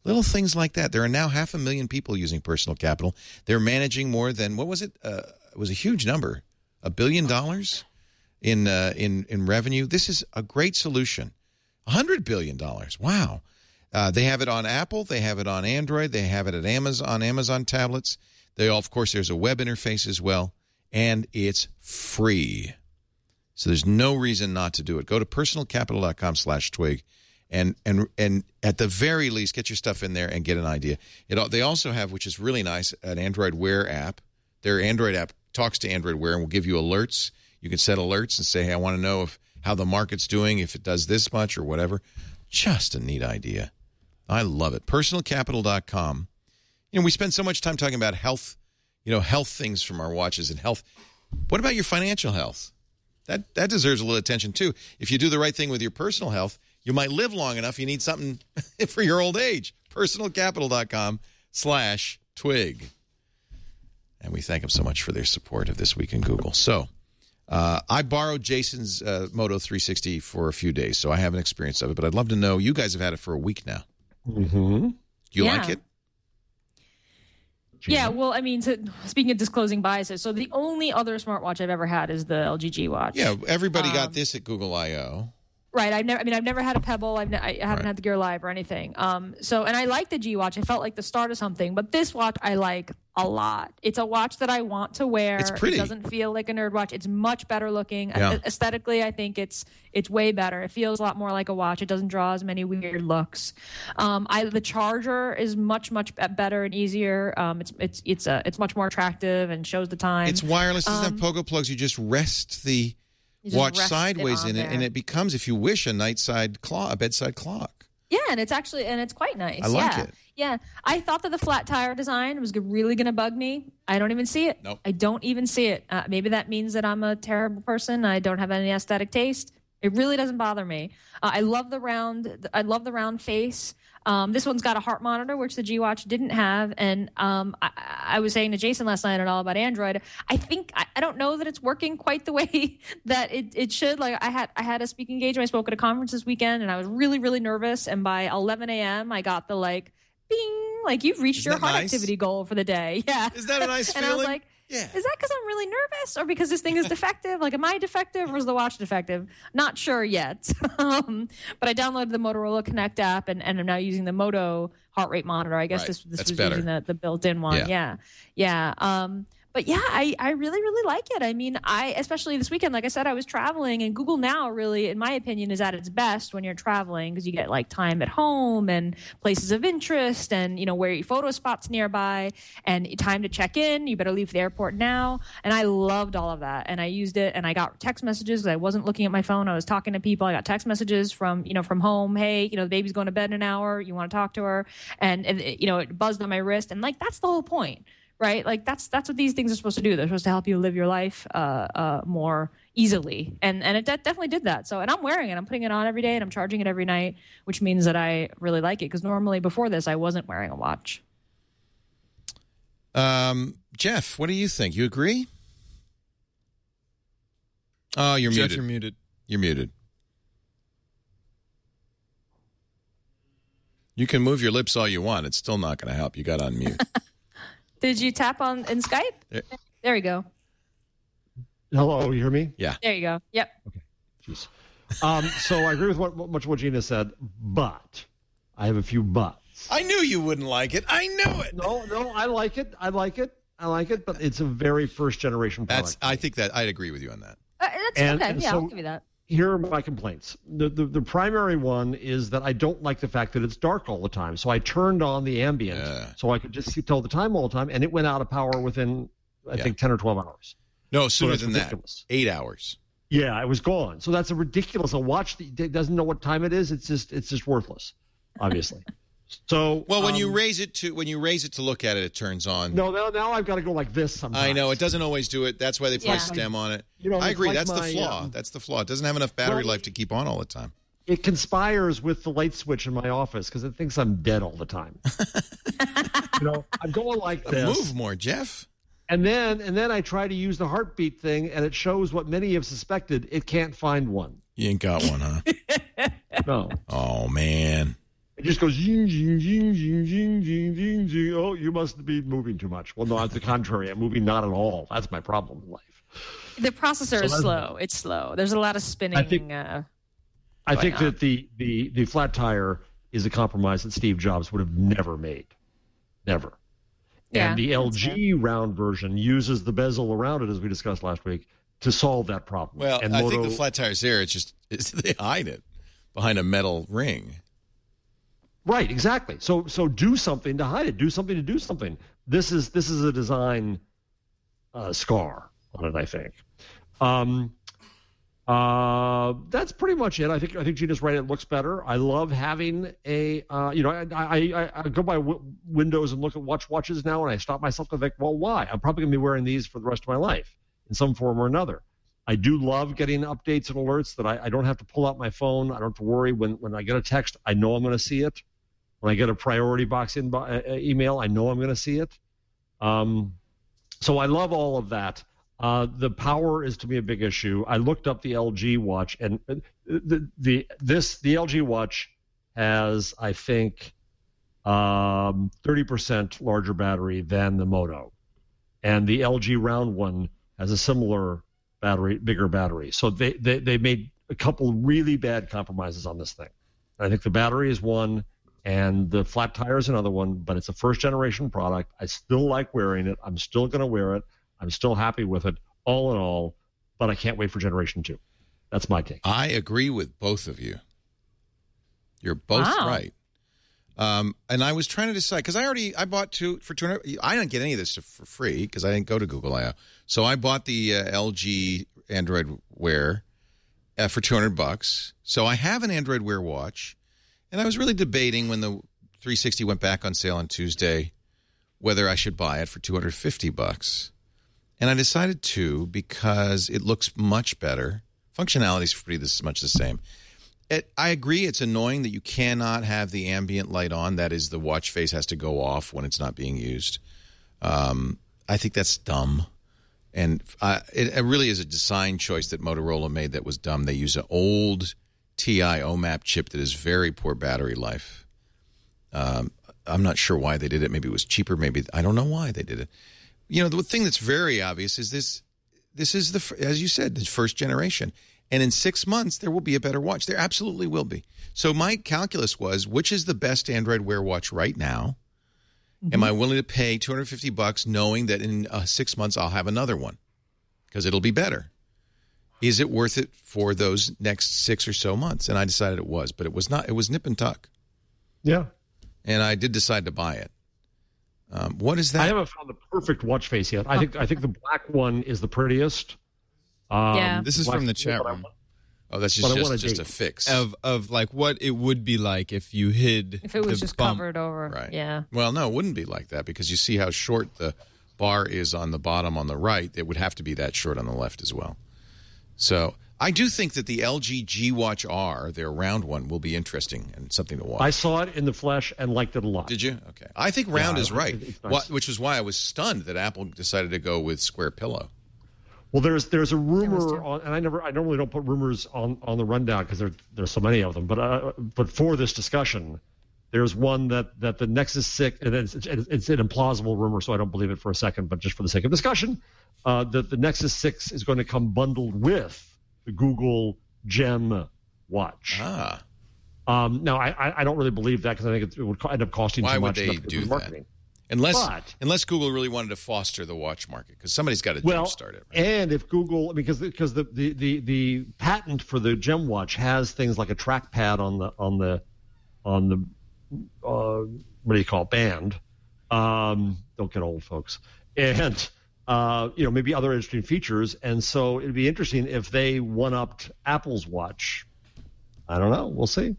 Little things like that. There are now half a million people using Personal Capital. They're managing more than, what was it? Uh, it was a huge number, a billion dollars in uh, in in revenue. This is a great solution. A hundred billion dollars. Wow. Uh, they have it on Apple. They have it on Android. They have it at Amazon on Amazon tablets. They all, of course, there's a web interface as well, and it's free. So there's no reason not to do it. Go to personalcapital.com slash twig. And and and at the very least, get your stuff in there and get an idea. It, they also have, which is really nice, an Android Wear app. Their Android app talks to Android Wear and will give you alerts. You can set alerts and say, hey, I want to know if how the market's doing, if it does this much or whatever. Just a neat idea. I love it. personal capital dot com. You know, we spend so much time talking about health, you know, health things from our watches and health. What about your financial health? That that deserves a little attention, too. If you do the right thing with your personal health, you might live long enough. You need something for your old age. personalcapital.com slash twig. And we thank them so much for their support of This Week in Google. So uh, I borrowed Jason's uh, Moto three sixty for a few days, so I have an experience of it. But I'd love to know. You guys have had it for a week now.
Mm-hmm.
Do you
Yeah.
like it?
Yeah, well, I mean, so, speaking of disclosing biases, so the only other smartwatch I've ever had is the L G G watch.
Yeah, everybody got
Um,
this at Google I O.
Right. I've never. I mean, I've never had a Pebble. I've. Ne- I haven't
Right.
had the Gear Live or anything. Um. So, and I like the G watch. I felt like the start of something. But this watch, I like a lot. It's a watch that I want to wear.
It's pretty.
It doesn't feel like a nerd watch. It's much better looking.
Yeah.
A- aesthetically, I think it's it's way better. It feels a lot more like a watch. It doesn't draw as many weird looks. Um. I the charger is much much be- better and easier. Um. It's it's it's a it's much more attractive and shows the time.
It's wireless. It doesn't have pogo plugs. You just rest the
You just
watch
rest it
sideways
on
in it,
there.
and it becomes, if you wish, a nightside clock, a bedside clock.
Yeah, and it's actually and it's quite nice.
I like
yeah.
it.
Yeah, I thought that the flat tire design was g- really going to bug me. I don't even see it.
Nope.
I don't even see it. Uh, maybe that means that I'm a terrible person. I don't have any aesthetic taste. It really doesn't bother me. Uh, I love the round. I love the round face. Um, this one's got a heart monitor, which the G Watch didn't have. And um, I, I was saying to Jason last night and all about Android. I think I, I don't know that it's working quite the way that it, it should. Like I had I had a speaking engagement. I spoke at a conference this weekend, and I was really really nervous. And by eleven a.m., I got the like, bing, like you've reached
Isn't
your
that
heart
nice?
activity goal for the day. Yeah.
Is that a nice
and I was
feeling?
like,
Yeah.
is that because I'm really nervous or because this thing is defective? Like, am I defective or is the watch defective? Not sure yet. um, but I downloaded the Motorola Connect app and, and I'm now using the Moto heart rate monitor. I guess
Right.
this, this
That's
was
better.
using the, the built-in one.
Yeah.
Yeah. Yeah. Um, but yeah, I, I really, really like it. I mean, I, especially this weekend, like I said, I was traveling and Google Now really, in my opinion, is at its best when you're traveling because you get like time at home and places of interest and, you know, where your photo spots nearby and time to check in. You better leave the airport now. And I loved all of that. And I used it and I got text messages because I wasn't looking at my phone. I was talking to people. I got text messages from, you know, from home. Hey, you know, the baby's going to bed in an hour. You want to talk to her? And, and it, you know, it buzzed on my wrist. And like, that's the whole point. Right, like that's that's what these things are supposed to do. They're supposed to help you live your life uh, uh, more easily, and and it de- definitely did that. So, and I'm wearing it. I'm putting it on every day, and I'm charging it every night, which means that I really like it. Because normally before this, I wasn't wearing a watch.
Um, Jeff, what do you think? You agree? Oh, you're
Jeff,
muted.
you're muted.
You're muted. You can move your lips all you want. It's still not going to help. You got on mute.
Did you tap on in Skype?
There-
There we go.
Hello, you hear me?
Yeah.
There you go. Yep.
Jeez. Um, so I agree with what, what much what Gina said, but I have a few buts.
I knew you wouldn't like it. I knew it.
No, no, I like it. I like it. I like it, but it's a very first generation product.
That's. I think that I'd agree with you on that.
Uh, that's
And-
okay.
and
Yeah,
so-
I'll give you that.
Here are my complaints. The, the the primary one is that I don't like the fact that it's dark all the time. So I turned on the ambient
Yeah.
so I could just see, tell the time all the time, and it went out of power within, I
Yeah.
think, ten or twelve hours.
No, sooner
that's
than
ridiculous.
that. Eight hours.
Yeah, it was gone. So that's a ridiculous. A watch that doesn't know what time it is. It's just it's just worthless, obviously. So
Well, when
um,
you raise it to when you raise it to look at it, it turns on.
no, now, now I've got to go like this sometimes.
I know it doesn't always do it. That's why they put
Yeah.
a stem on it.
You know,
I
it's
agree.
like
That's
my,
the flaw.
um,
That's the flaw. It doesn't have enough battery
well,
life to keep on all the time.
It conspires with the light switch in my office because it thinks I'm dead all the time. You know, I'm going like this.
Move more, Jeff.
And then and then I try to use the heartbeat thing, and it shows what many have suspected. It can't find one.
You ain't got one, huh?
No.
Oh man.
It just goes, zing, zing, zing, zing, zing, zing, zing, zing. Oh, you must be moving too much. Well, no, it's the contrary. I'm moving not at all. That's my problem in life.
The processor
So
is
that's-
slow. It's slow. There's a lot of spinning.
I think-
uh,
I think
going on.
that the, the, the flat tire is a compromise that Steve Jobs would have never made. Never.
Yeah,
and the L
that's
G round version uses the bezel around it, as we discussed last week, to solve that problem.
Well,
and
I
Moto,
think the flat tire's there. It's just it's, they hide it behind a metal ring.
Right, exactly. So so do something to hide it. Do something to do something. This is this is a design uh, scar on it, I think. Um, uh, that's pretty much it. I think I think Gina's right. It looks better. I love having a uh, you know I I, I, I go by w- windows and look at watch watches now, and I stop myself and think, well, why? I'm probably going to be wearing these for the rest of my life in some form or another. I do love getting updates and alerts that I, I don't have to pull out my phone. I don't have to worry when when I get a text. I know I'm going to see it. When I get a priority box in, uh, email, I know I'm going to see it. Um, so I love all of that. Uh, the power is to me a big issue. I looked up the L G watch, and the the this the L G watch has, I think, um, thirty percent larger battery than the Moto, and the L G round one has a similar battery, bigger battery. So they they, they made a couple really bad compromises on this thing. I think the battery is one, and the flat tire is another one, but it's a first generation product. I still like wearing it. I'm still going to wear it. I'm still happy with it, all in all, but I can't wait for generation two. That's my take.
I agree with both of you. You're both
Wow.
right. Um, and I was trying to decide because I already I bought two for two hundred. I didn't get any of this for free because I didn't go to Google I O. So I bought the uh, L G Android Wear uh, for two hundred bucks. So I have an Android Wear watch, and I was really debating when the three sixty went back on sale on Tuesday whether I should buy it for two hundred fifty bucks. And I decided to because it looks much better. Functionality is pretty this much the same. It, I agree it's annoying that you cannot have the ambient light on. That is, the watch face has to go off when it's not being used. Um, I think that's dumb. And uh, it, it really is a design choice that Motorola made that was dumb. They use an old T I O M A P chip that is very poor battery life. Um, I'm not sure why they did it. Maybe it was cheaper. Maybe I don't know why they did it. You know, the thing that's very obvious is this. This is, the as you said, the first generation. And in six months, there will be a better watch. There absolutely will be. So my calculus was, which is the best Android Wear watch right now? Mm-hmm. Am I willing to pay two hundred fifty bucks knowing that in uh, six months I'll have another one? Because it'll be better. Is it worth it for those next six or so months? And I decided it was, but it was not. It was nip and tuck.
Yeah.
And I did decide to buy it. Um, what is that?
I haven't found the perfect watch face yet. I think I think the black one is the prettiest. Um,
Yeah.
This is
black-
from the chat
but I
room.
want-
Oh, that's
But I
just,
want
just,
a
just a
date.
fix.
Of of like what it would be like if you hid
If it was
the
just
bump.
covered over.
Right.
Yeah.
Well, no, it wouldn't be like that because you see how short the bar is on the bottom on the right. It would have to be that short on the left as well. So I do think that the L G G Watch R, their round one, will be interesting and something to watch.
I saw it in the flesh and liked it a lot.
Did you? Okay. I think round
Yeah,
is right,
it's nice.
Wha- which is why I was stunned that Apple decided to go with square pillow.
Well, there's there's a
There was
rumor,
too.
on, and I never I normally don't put rumors on, on the rundown because there there's so many of them. But uh, but for this discussion, there's one that, that the Nexus six, and it's, it's it's an implausible rumor, so I don't believe it for a second. But just for the sake of discussion, uh, that the Nexus six is going to come bundled with the Google Gem Watch.
Ah.
Um, now I I- I don't really believe that because I think it would co- end up costing
Why
too
would
much.
they
enough because
do
of
that?
marketing.
Unless
But-
unless Google really wanted to foster the watch market because somebody's got to
Well,
jumpstart it. Right?
and if Google, because because the, the, the, the patent for the Gem Watch has things like a trackpad on the on the on the uh, what do you call it, band? Um, don't get old, folks. And uh, you know, maybe other interesting features. And so it'd be interesting if they one-upped Apple's watch. I don't know. We'll see.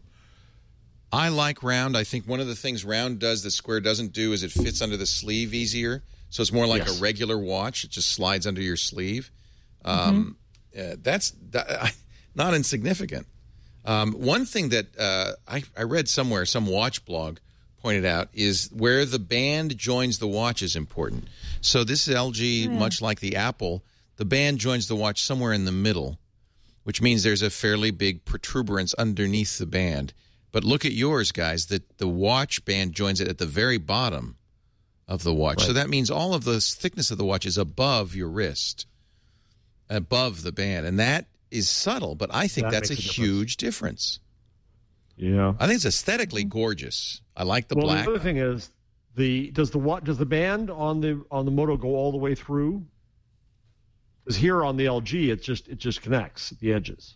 I like round. I think one of the things round does that square doesn't do is it fits under the sleeve easier. So it's more like
Yes.
a regular watch. It just slides under your sleeve. Um,
Mm-hmm.
uh, that's that, not insignificant. Um, one thing that uh, I, I read somewhere, some watch blog pointed out, is where the band joins the watch is important. So this is L G, much like the Apple, the band joins the watch somewhere in the middle, which means there's a fairly big protuberance underneath the band. But look at yours, guys. The, the watch band joins it at the very bottom of the watch. Right. So that means all of the thickness of the watch is above your wrist, above the band. And that is subtle, but I think that that's a, a huge difference.
Yeah.
I think it's aesthetically gorgeous. I like the
well,
black.
The other thing is, the does the what does the band on the on the Moto go all the way through? Because here on the L G, it just it just connects at the edges.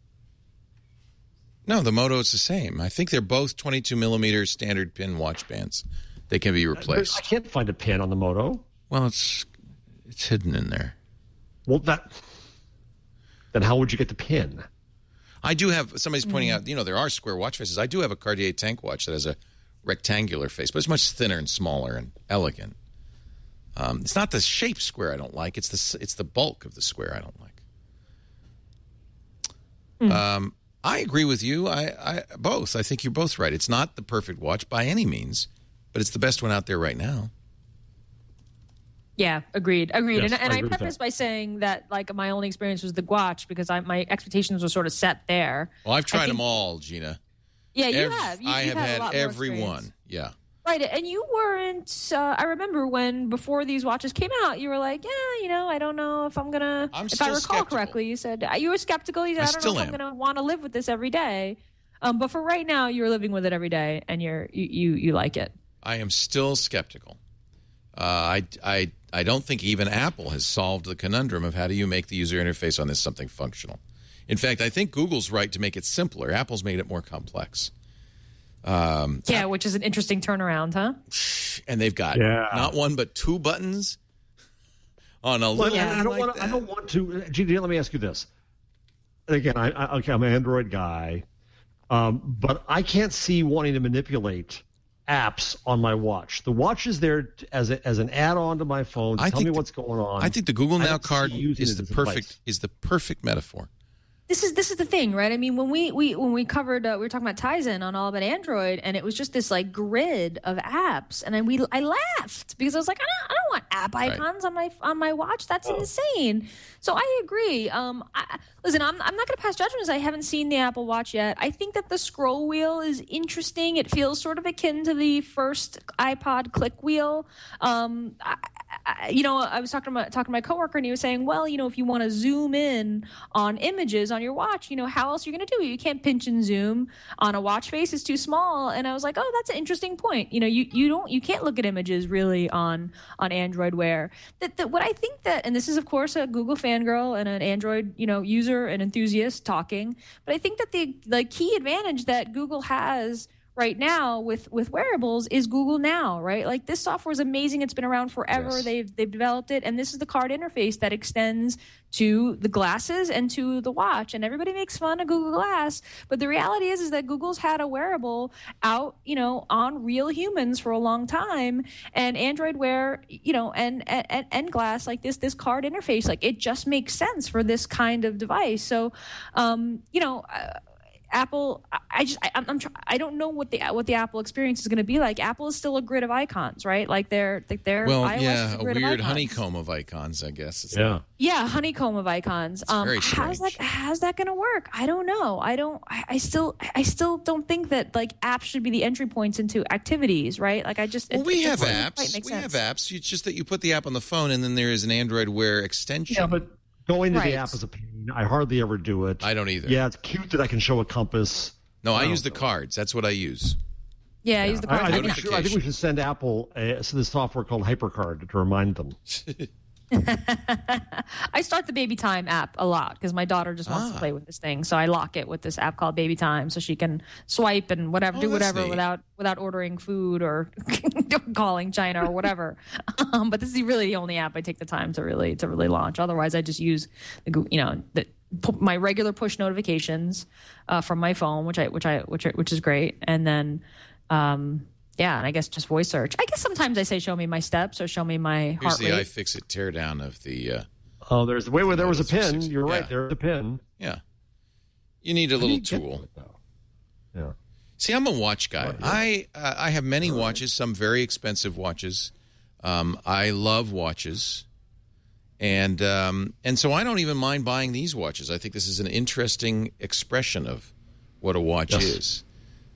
No, the Moto is the same. I think they're both twenty-two millimeter standard pin watch bands. They can be replaced.
I can't find a pin on the Moto.
Well, it's it's hidden in there.
Well, that then how would you get the pin?
I do have, somebody's pointing out, you know, there are square watch faces. I do have a Cartier tank watch that has a rectangular face, but it's much thinner and smaller and elegant. Um, it's not the shape square I don't like. It's the it's the bulk of the square I don't like. Mm. Um, I agree with you. I, I both. I think you're both right. It's not the perfect watch by any means, but it's the best one out there right now.
Yeah, agreed, agreed.
Yes,
and and
I
I,
agree
preface by saying that like my only experience was the Gwatch because I, my expectations were sort of set there.
Well, I've tried
think,
them all, Gina.
Yeah, you
Every,
have. You,
I
you've
have
had,
had every one. Yeah.
Right, and you weren't. Uh, I remember when before these watches came out, you were like, "Yeah, you know, I don't know if I'm gonna."
I'm
if
still
I recall
skeptical.
correctly, you said you were skeptical. You said, "I,
I
don't
still
know if
am.
I'm gonna want to live with this every day." Um, but for right now, you're living with it every day, and you're you you, you like it.
I am still skeptical. Uh, I I I don't think even Apple has solved the conundrum of how do you make the user interface on this something functional. In fact, I think Google's right to make it simpler. Apple's made it more complex. Um,
yeah, which is an interesting turnaround, huh?
And they've got
yeah.
not one but two buttons on a
well,
little.
Yeah, I don't
like
want. I don't want to. Gina, let me ask you this. Again, I, I okay, I'm an Android guy, um, but I can't see wanting to manipulate apps on my watch. The watch is there as a, as an add-on to my phone to
I
tell me
the,
what's going on.
I think the Google Now card is the perfect
device.
is the perfect metaphor.
This is this is the thing, right? I mean, when we, we when we covered, uh, we were talking about Tizen on All About Android, and it was just this like grid of apps, and I we I laughed because I was like, I don't, I don't want app icons right. on my on my watch. That's oh. insane. So I agree. Um, I, listen, I'm I'm not going to pass judgments. I haven't seen the Apple Watch yet. I think that the scroll wheel is interesting. It feels sort of akin to the first iPod click wheel. Um, I, I, you know, I was talking to my talking to my coworker, and he was saying, well, you know, if you want to zoom in on images on your watch, you know, how else are you going to do it? You can't pinch and zoom on a watch face. It's too small. And I was like, oh, that's an interesting point. You know, you, you don't, you can't look at images really on, on Android Wear. That, that what I think that, and this is of course a Google fangirl and an Android, you know, user and enthusiast talking, but I think that the, the key advantage that Google has right now with, with wearables is Google Now, right? Like this software is amazing. It's been around forever.
Yes.
They've they've developed it, and this is the card interface that extends to the glasses and to the watch. And everybody makes fun of Google Glass, but the reality is is that Google's had a wearable out, you know, on real humans for a long time, and Android Wear, you know, and and, and Glass, like this this card interface, like it just makes sense for this kind of device. So, um, you know. Uh, Apple, I just, I, I'm, I'm try, I don't know what the what the Apple experience is going to be like. Apple is still a grid of icons, right? Like they're, like their
well,
iOS
yeah,
is a,
a
grid
weird
of
honeycomb of icons, I guess. It's
yeah,
like,
yeah, honeycomb of icons.
It's
Um,
very
how's that?
strange.
How's that going to work? I don't know. I don't. I, I still, I still don't think that like apps should be the entry points into activities, right? Like I just.
well,
it,
we
it
have
doesn't quite
apps.
make
We
sense.
have apps. It's just that you put the app on the phone, and then there is an Android Wear extension.
yeah, but going to
Right.
the app is a pain. I hardly ever do it.
I don't either.
Yeah, it's cute that I can show a compass.
No, I
Oh.
use the cards. That's what I use.
Yeah, use the
I,
card.
I, think we
Notification.
should, I think we should send Apple a, this software called HyperCard to remind them.
I start the Baby Time app a lot because my daughter just wants
Ah.
to play with this thing. So I lock it with this app called Baby Time so she can swipe and whatever,
Oh,
do
that's
whatever
neat.
without without ordering food or calling China or whatever. um, but this is really the only app I take the time to really to really launch. Otherwise, I just use the Goo- you know the pu- my regular push notifications uh, from my phone, which I which I which I- which is great, and then. Um, Yeah, and I guess just voice search. I guess sometimes I say, show me my steps or show me my
Here's
heart
the
rate.
iFixit teardown of the. Uh,
Oh, there's the way where there was a pin. You're right.
Yeah.
There's a pin.
yeah, you need a
How do
little
you get
tool.
to it, though? Yeah.
See, I'm a watch guy.
Oh, yeah.
I uh, I have many watches, some very expensive watches. Um, I love watches, and um, and so I don't even mind buying these watches. I think this is an interesting expression of what a watch
Yes.
is.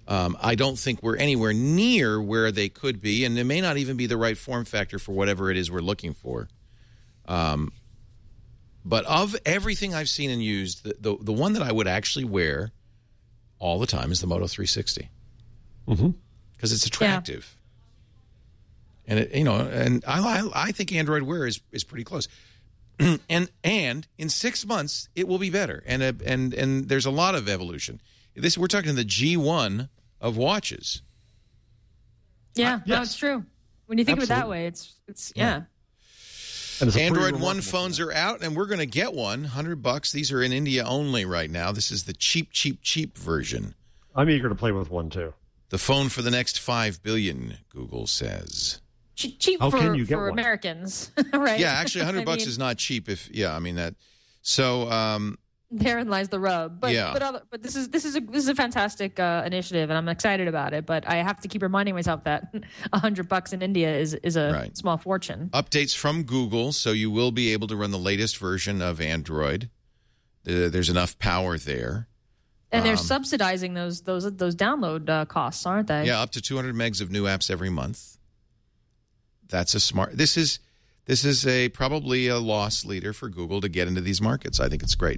Um, I don't think we're anywhere near where they could be, and it may not even be the right form factor for whatever it is we're looking for. Um, but of everything I've seen and used, the, the, the one that I would actually wear all the time is the Moto three sixty.
Mm-hmm.
Because it's attractive. Yeah. And, it, you know, and I, I, I think Android Wear is, is pretty close. and and in six months, it will be better. And, uh, and, and there's a lot of evolution. This We're talking the G one of watches.
Yeah,
uh,
no,
yes.
it's true. When you think
Absolutely.
of it that way, it's, it's yeah.
Yeah.
And it's a pretty
Android One
remarkable
phones
thing.
are out, and we're going to get one. one hundred bucks. These are in India only right now. This is the cheap, cheap, cheap version.
I'm eager to play with one, too.
The phone for the next five billion, Google says.
Che- cheap
How
for,
can you get
for
one?
Americans, right?
Yeah, actually, one hundred
I
bucks
mean,
is not cheap. If yeah, I mean that. So um,
therein lies the rub. But
Yeah.
but other, but this is this is a this is a fantastic uh, initiative, and I'm excited about it. But I have to keep reminding myself that a hundred bucks in India is is a
Right.
small fortune.
updates from Google, so you will be able to run the latest version of Android. Uh, there's enough power there.
And they're
Um,
subsidizing those those those download uh, costs, aren't they?
Yeah, up to two hundred megs of new apps every month. That's a smart. This is this is a probably a loss leader for Google to get into these markets. I think it's great.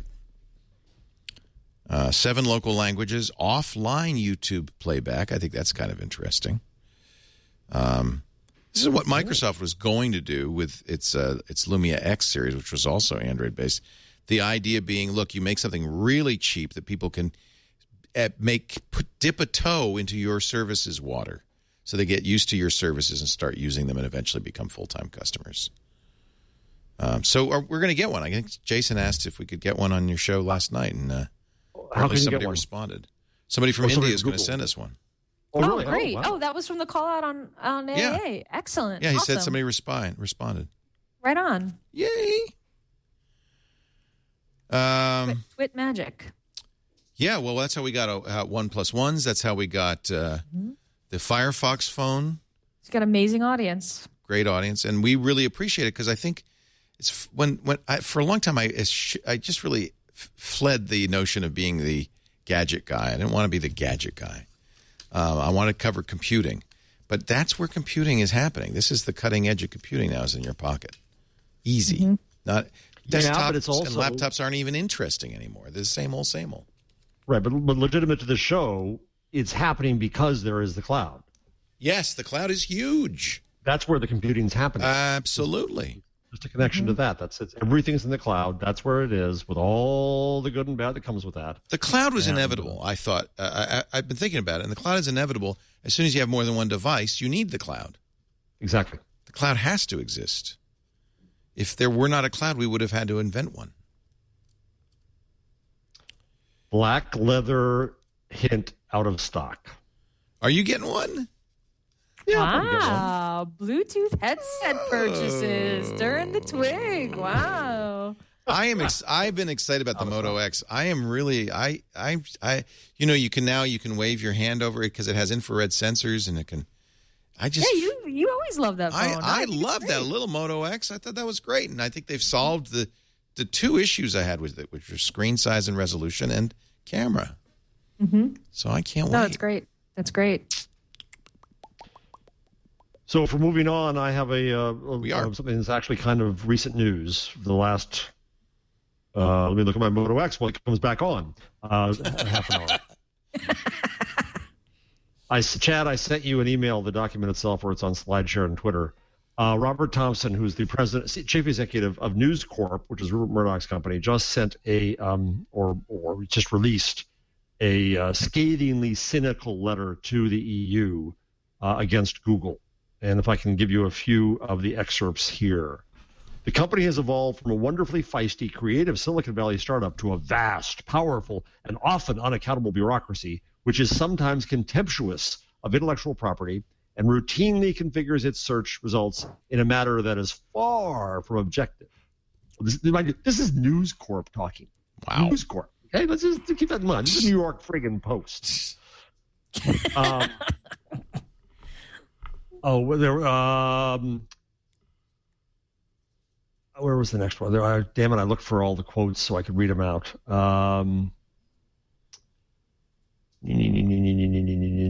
Uh, seven local languages, offline YouTube playback. I think that's kind of interesting. Um, this is what Microsoft was going to do with its uh, its Lumia X series, which was also Android based. The idea being, look, you make something really cheap that people can uh, make put, dip a toe into your services water, so they get used to your services and start using them and eventually become full-time customers. Um, so are, we're going to get one. I think Jason asked if we could get one on your show last night, and uh,
How can you
somebody
get one?
responded. Somebody from
Oh, somebody
India is
from
going to
Google.
send us one.
Oh,
Oh,
really?
great!
Oh,
Oh,
wow.
that was from the call out on on A A A.
Yeah.
Excellent.
Yeah, he
awesome.
said somebody respond, responded.
Right on.
Yay! Um,
Twit magic.
yeah, well, that's how we got uh, one plus ones. That's how we got uh,
Mm-hmm.
the Firefox phone.
It's got amazing audience.
Great audience, and we really appreciate it because I think it's f- when when I, for a long time I es- I just really f- fled the notion of being the gadget guy. I didn't want to be the gadget guy. Um, I want to cover computing, but that's where computing is happening. This is the cutting edge of computing now. Is in your pocket, easy.
Mm-hmm.
Not
Yeah,
desktops
but it's also-
and laptops aren't even interesting anymore. They're the same old, same old.
Right, but, but legitimate to the show, it's happening because there is the cloud.
Yes, the cloud is huge.
That's where the computing's happening.
Absolutely.
Just a connection
Mm-hmm.
to that. That's it. Everything's in the cloud. That's where it is, with all the good and bad that comes with that.
The cloud was
And,
inevitable, I thought. Uh, I, I've been thinking about it, and the cloud is inevitable. As soon as you have more than one device, you need the cloud.
Exactly.
The cloud has to exist. If there were not a cloud, we would have had to invent one.
Black leather hint out of stock.
Are you getting one?
Yeah, I'll probably get one.
Wow. Bluetooth headset purchases during the twig. Wow.
I am. Ex- I've been excited about the Moto X. I am really. I. I. I. You know, you can now you can wave your hand over it because it has infrared sensors and it can. I just.
Yeah, you you always love that phone.
I, I
think it's
love that
great.
little Moto X. I thought that was great, and I think they've solved the the two issues I had with it, which were screen size and resolution and camera.
Mm-hmm.
So I can't
No,
wait.
that's great. That's great.
So for moving on, I have a, uh, a
We are.
uh, something that's actually kind of recent news. The last, uh, let me look at my Moto X while it comes back on. Uh, half an hour. I, Chad, I sent you an email, the document itself, where it's on SlideShare and Twitter. Uh, Robert Thompson, who's the president, chief executive of News Corp, which is Rupert Murdoch's company, just sent a, um, or or just released a uh, scathingly cynical letter to the E U uh, against Google. And if I can give you a few of the excerpts here. The company has evolved from a wonderfully feisty, creative Silicon Valley startup to a vast, powerful, and often unaccountable bureaucracy, which is sometimes contemptuous of intellectual property and routinely configures its search results in a manner that is far from objective. This, this is News Corp talking.
Wow.
News Corp. Okay, let's just keep that in mind. This is the New York friggin' Post. um, oh, well, there. Um, where was the next one? There. I, damn it! I looked for all the quotes so I could read them out. Um,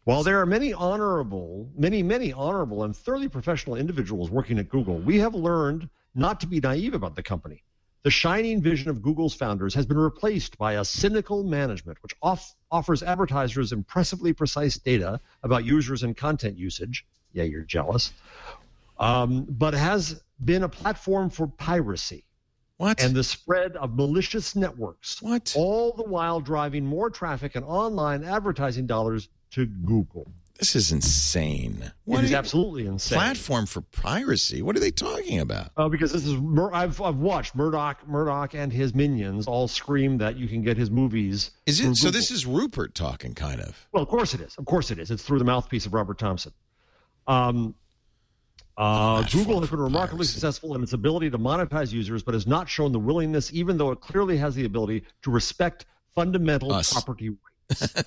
While there are many honorable, many, many honorable and thoroughly professional individuals working at Google, we have learned not to be naive about the company. The shining vision of Google's founders has been replaced by a cynical management, which off- offers advertisers impressively precise data about users and content usage. Yeah, you're jealous. Um, but has been a platform for piracy.
What?
And the spread of malicious networks.
What?
All the while driving more traffic and online advertising dollars to Google.
This is insane.
It is absolutely insane.
Platform for piracy? What are they talking about?
Oh, because this is Mur- I've I've watched Murdoch Murdoch and his minions all scream that you can get his movies.
Is
through
it? So
Google.
this is Rupert talking, kind of.
Well, of course it is. Of course it is. It's through the mouthpiece of Robert Thompson. Um, uh, Google has been remarkably
piracy.
successful in its ability to monetize users, but has not shown the willingness, even though it clearly has the ability, to respect fundamental
Us.
property rights.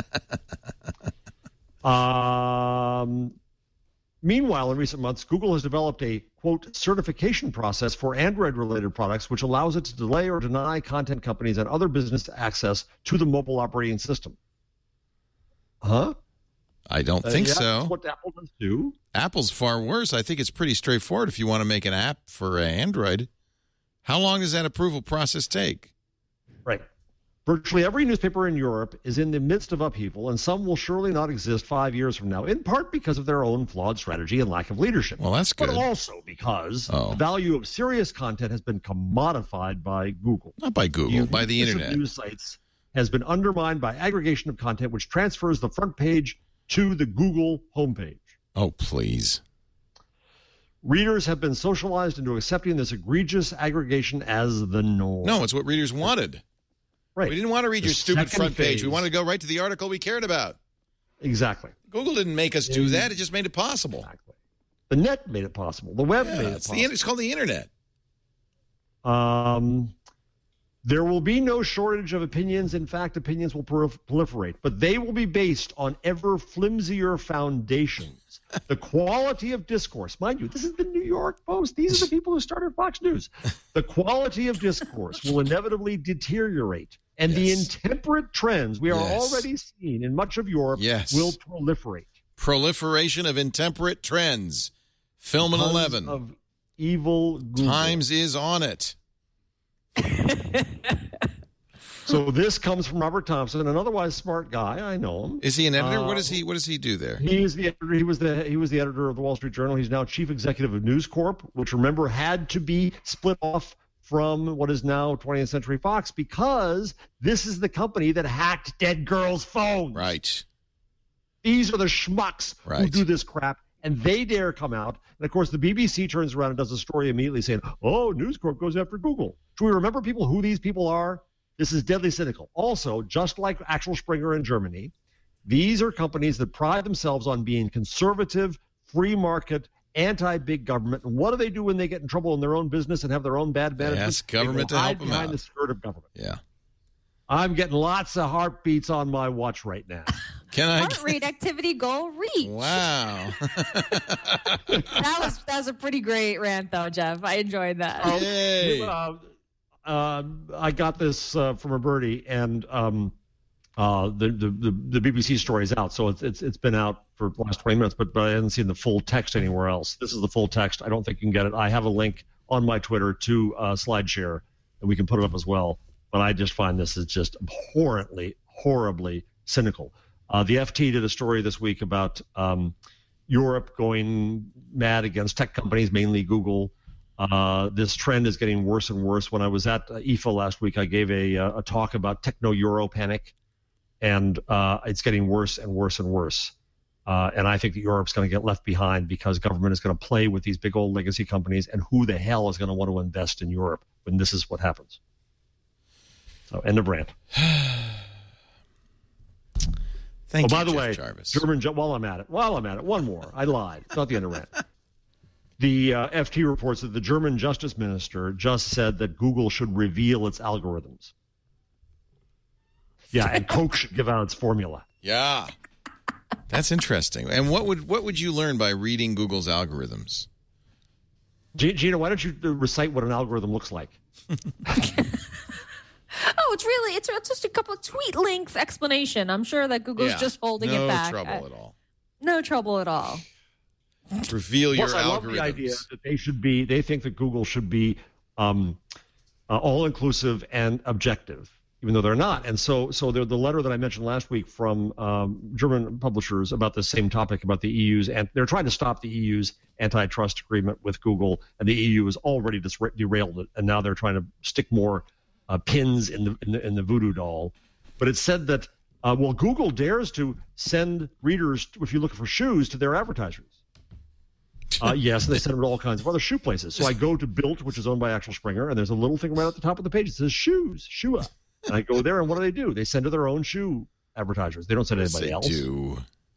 um, meanwhile, in recent months, Google has developed a, quote, certification process for Android-related products, which allows it to delay or deny content companies and other business access to the mobile operating system. Huh?
I don't
Uh,
think
yeah,
so.
That's what Apple does do.
Apple's far worse. I think it's pretty straightforward if you want to make an app for uh, Android. How long does that approval process take?
Right. Virtually every newspaper in Europe is in the midst of upheaval, and some will surely not exist five years from now, in part because of their own flawed strategy and lack of leadership.
Well, that's good.
But also because
Oh.
the value of serious content has been commodified by Google.
Not by Google, by the
uniqueness of
internet.
News sites has been undermined by aggregation of content, which transfers the front page to the Google homepage.
Oh, please.
Readers have been socialized into accepting this egregious aggregation as the norm.
No, it's what readers wanted.
Right.
We didn't want to read
The
your stupid
second
front page.
phase.
We wanted to go right to the article we cared about.
Exactly.
Google didn't make us do that. It just made it possible.
Exactly. The net made it possible. The web
Yeah,
made it
it's,
possible.
the, it's called the internet.
Um, there will be no shortage of opinions. In fact, opinions will prol- proliferate, but they will be based on ever flimsier foundations. The quality of discourse, mind you, this is the New York Post. These are the people who started Fox News. The quality of discourse will inevitably deteriorate, and the
Yes.
intemperate trends we are
Yes.
already seeing in much of Europe
Yes.
will proliferate.
Proliferation of intemperate trends. Film in
Tons
eleven.
of evil Google.
Times is on it.
So this comes from Robert Thompson, an otherwise smart guy. I know him.
Is he an editor?
Uh,
what does he What does he do there?
He is the editor. He was the he was the editor of the Wall Street Journal. He's now chief executive of News Corp, which remember had to be split off from what is now twentieth Century Fox because this is the company that hacked dead girls' phones.
Right.
These are the schmucks who
Right.
do this crap, and they dare come out. And of course, the B B C turns around and does a story immediately saying, "Oh, News Corp goes after Google." Should we remember people who these people are? This is deadly cynical. Also, just like Axel Springer in Germany, these are companies that pride themselves on being conservative, free market, anti-big government. And what do they do when they get in trouble in their own business and have their own bad management?
ask government
They
to
go
help
hide
them
behind
out.
the skirt of government.
Yeah.
I'm getting lots of heartbeats on my watch right now.
Can I?
Heart rate activity goal reached.
Wow.
That was that was a pretty great rant, though, Jeff. I enjoyed that.
Yay.
Uh, uh, I got this uh, from a birdie, and um, uh, the, the the the B B C story is out, so it's it's it's been out for the last twenty minutes, but but I haven't seen the full text anywhere else. This is the full text. I don't think you can get it. I have a link on my Twitter to uh, SlideShare, and we can put it up as well. But I just find this is just abhorrently, horribly cynical. Uh, the F T did a story this week about um, Europe going mad against tech companies, mainly Google. Uh, this trend is getting worse and worse. When I was at uh, I F A last week, I gave a, uh, a talk about techno-Euro panic, and uh, it's getting worse and worse and worse. Uh, and I think that Europe's going to get left behind because government is going to play with these big old legacy companies, and who the hell is going to want to invest in Europe when this is what happens? So, end of rant.
Thank
oh,
you,
by the
Jeff
way,
Jarvis.
German. While I'm at it, while I'm at it, one more. I lied. It's not the end of rant. The uh, F T reports that the German Justice Minister just said that Google should reveal its algorithms. Yeah, and Coke should give out its formula.
Yeah. That's interesting. And what would what would you learn by reading Google's algorithms?
G- Gina, why don't you recite what an algorithm looks like?
Oh, it's really it's, it's just a couple of tweet length explanation. I'm sure that Google's
Yeah.
just holding
no
it back.
trouble
I-
at all.
no trouble at all.
Reveal your
Plus, I love
algorithms.
the idea that they should be. They think that Google should be um, uh, all-inclusive and objective, even though they're not. And so, so the, the letter that I mentioned last week from um, German publishers about the same topic about the E U's, and they're trying to stop the E U's antitrust agreement with Google, and the E U has already dis- derailed it, and now they're trying to stick more uh, pins in the, in the in the voodoo doll. But it said that uh, well, Google dares to send readers, if you're looking for shoes, to their advertisers. Uh, yes, and they send them to all kinds of other shoe places. So I go to Built, which is owned by Axel Springer, and there's a little thing right at the top of the page that says shoes, Shua. And I go there, and what do they do? They send to their own shoe advertisers. They don't send
Yes,
anybody
they
else.
do.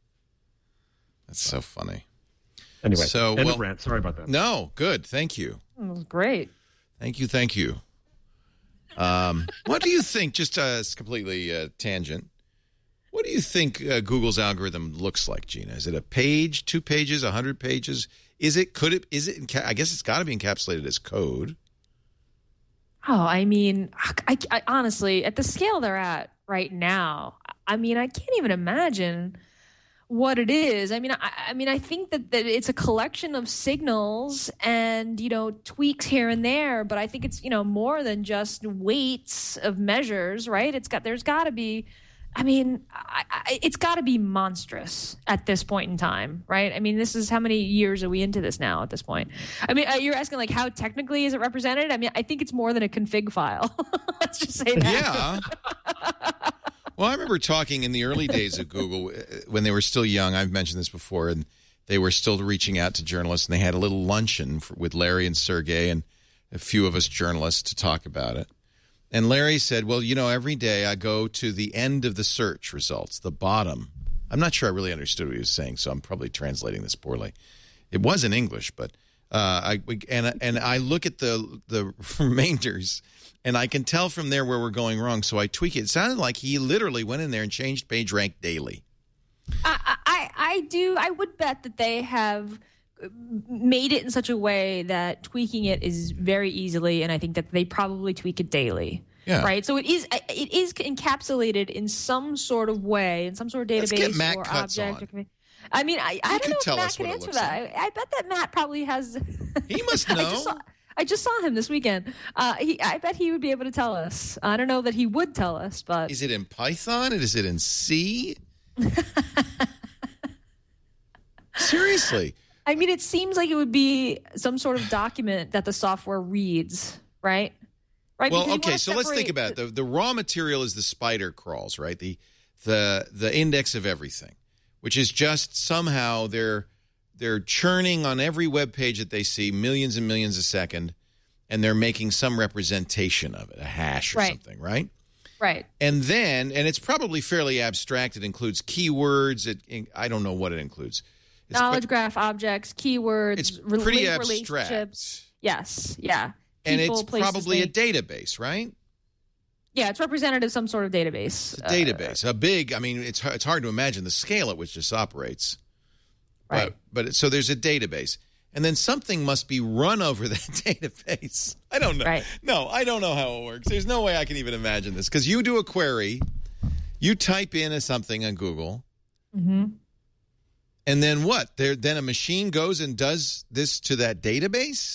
That's so funny.
Anyway,
So,
end
well-
of rant. Sorry about that.
No, good. Thank you.
It was great.
Thank you. Thank you. Um, what do you think? Just uh, it's completely uh, tangent. What do you think uh, Google's algorithm looks like, Gina? Is it a page, two pages, a hundred pages? Is it? Could it? Is it? Enca- I guess it's got to be encapsulated as code.
Oh, I mean, I, I honestly, at the scale they're at right now, I mean, I can't even imagine what it is. I mean, I, I mean, I think that, that it's a collection of signals and, you know, tweaks here and there, but I think it's, you know, more than just weights of measures, right? It's got, there's got to be, I mean, I, I, it's got to be monstrous at this point in time, right? I mean, this is how many years are we into this now at this point? I mean, uh, you're asking like how technically is it represented? I mean, I think it's more than a config file. Let's just say that.
Yeah. Well, I remember talking in the early days of Google uh, when they were still young. I've mentioned this before, and they were still reaching out to journalists, and they had a little luncheon for, with Larry and Sergey and a few of us journalists to talk about it. And Larry said, well, you know, every day I go to the end of the search results, the bottom. I'm not sure I really understood what he was saying, so I'm probably translating this poorly. It was in English, but uh, I and and I look at the the remainders, and I can tell from there where we're going wrong, so I tweak it. It sounded like he literally went in there and changed PageRank daily.
I, I, I do. I would bet that they have made it in such a way that tweaking it is very easily, and I think that they probably tweak it daily.
Yeah.
Right. So it is. It is encapsulated in some sort of way, in some sort of
Let's get
database
Matt
or
Cutts
object.
on.
Or, I mean, I, I
He
don't
could
know if
tell
Matt
us
can
what it
answer
looks
that.
like.
I, I bet that Matt probably has.
He must
I
know.
just saw, I just saw him this weekend. Uh, he, I bet he would be able to tell us. I don't know that he would tell us, but
Is it in Python? Is it in C? Seriously.
I mean, it seems like it would be some sort of document that the software reads, right? Right.
Well,
Because you
okay,
wanna
so let's think
separate
about it. The, the raw material is the spider crawls, right? The the the index of everything, which is just somehow they're they're churning on every web page that they see millions and millions a second, and they're making some representation of it, a hash or
Right.
something, right?
Right.
And then, and it's probably fairly abstract. It includes keywords. It I don't know what it includes. It's
Knowledge
quite-
graph, objects, keywords,
It's
re-
pretty
link
abstract.
relationships. Yes. Yeah.
and
People,
it's
places,
probably a
things.
database, right?
Yeah, it's represented as some sort of database.
A database, a big. I mean, it's it's hard to imagine the scale at which this operates.
Right.
But, but so there's a database, and then something must be run over that database. I don't know.
Right.
No, I don't know how it works. There's no way I can even imagine this because you do a query, you type in a something on Google,
Mm-hmm.
and then what? There, then a machine goes and does this to that database,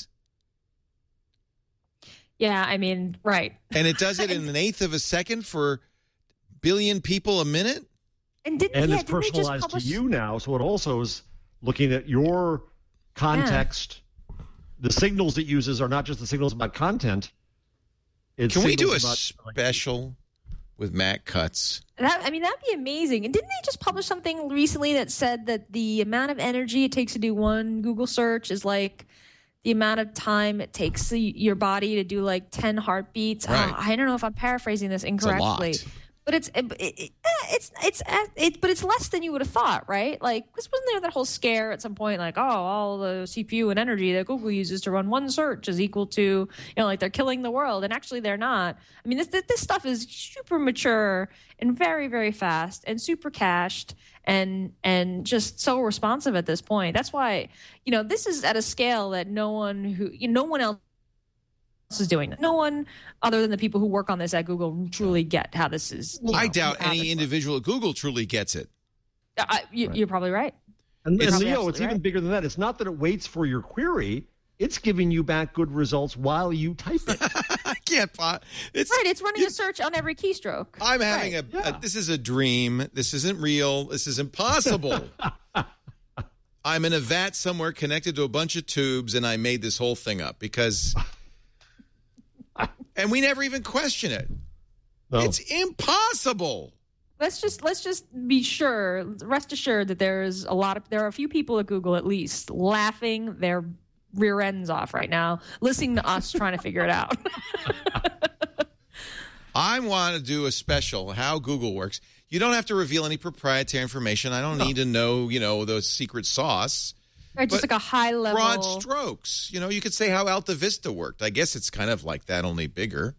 Yeah, I mean, right.
and it does it in an eighth of a second for billion people a minute.
And didn't
And
yeah,
it's
didn't they just
personalized
publish-
to you now, so it also is looking at your context. The signals it uses are not just the signals about content. It's
Can we do a
signals about, like,
special with Matt Cutts?
That, I mean, that'd be amazing. And didn't they just publish something recently that said that the amount of energy it takes to do one Google search is like the amount of time it takes the, your body to do like ten heartbeats?
Right.
Oh, I don't know if I'm paraphrasing this incorrectly.
lot.
But it's it, it, it's it's it, but it's less than you would have thought, right? Like, this wasn't there that whole scare at some point, like, oh, all the C P U and energy that Google uses to run one search is equal to, you know, like they're killing the world, and actually they're not. I mean, this this stuff is super mature and very very fast and super cached and and just so responsive at this point. That's why, you know, this is at a scale that no one who you know, no one else is doing it. No one other than the people who work on this at Google truly get how this is. you
I
know,
doubt
how
any
this
individual at Google truly gets it.
works. I, you, You're probably right.
And,
You're
and
probably
Leo, it's
absolutely
even
right.
bigger than that. It's not that it waits for your query. It's giving you back good results while you type it.
I can't. po- It's
Right, it's running a search on every keystroke.
I'm having
Right.
a,
Yeah.
a. This is a dream. This isn't real. This is impossible. I'm in a vat somewhere connected to a bunch of tubes, and I made this whole thing up because. And we never even question it.
No.
It's impossible.
Let's just let's just be sure, rest assured that there's a lot of there are a few people at Google at least laughing their rear ends off right now, listening to us trying to figure it out.
I want to do a special how Google works. You don't have to reveal any proprietary information. I don't need to know, you know, the secret sauce.
Right, just
But
like a high level
Broad strokes. You know, you could say how Alta Vista worked. I guess it's kind of like that, only bigger.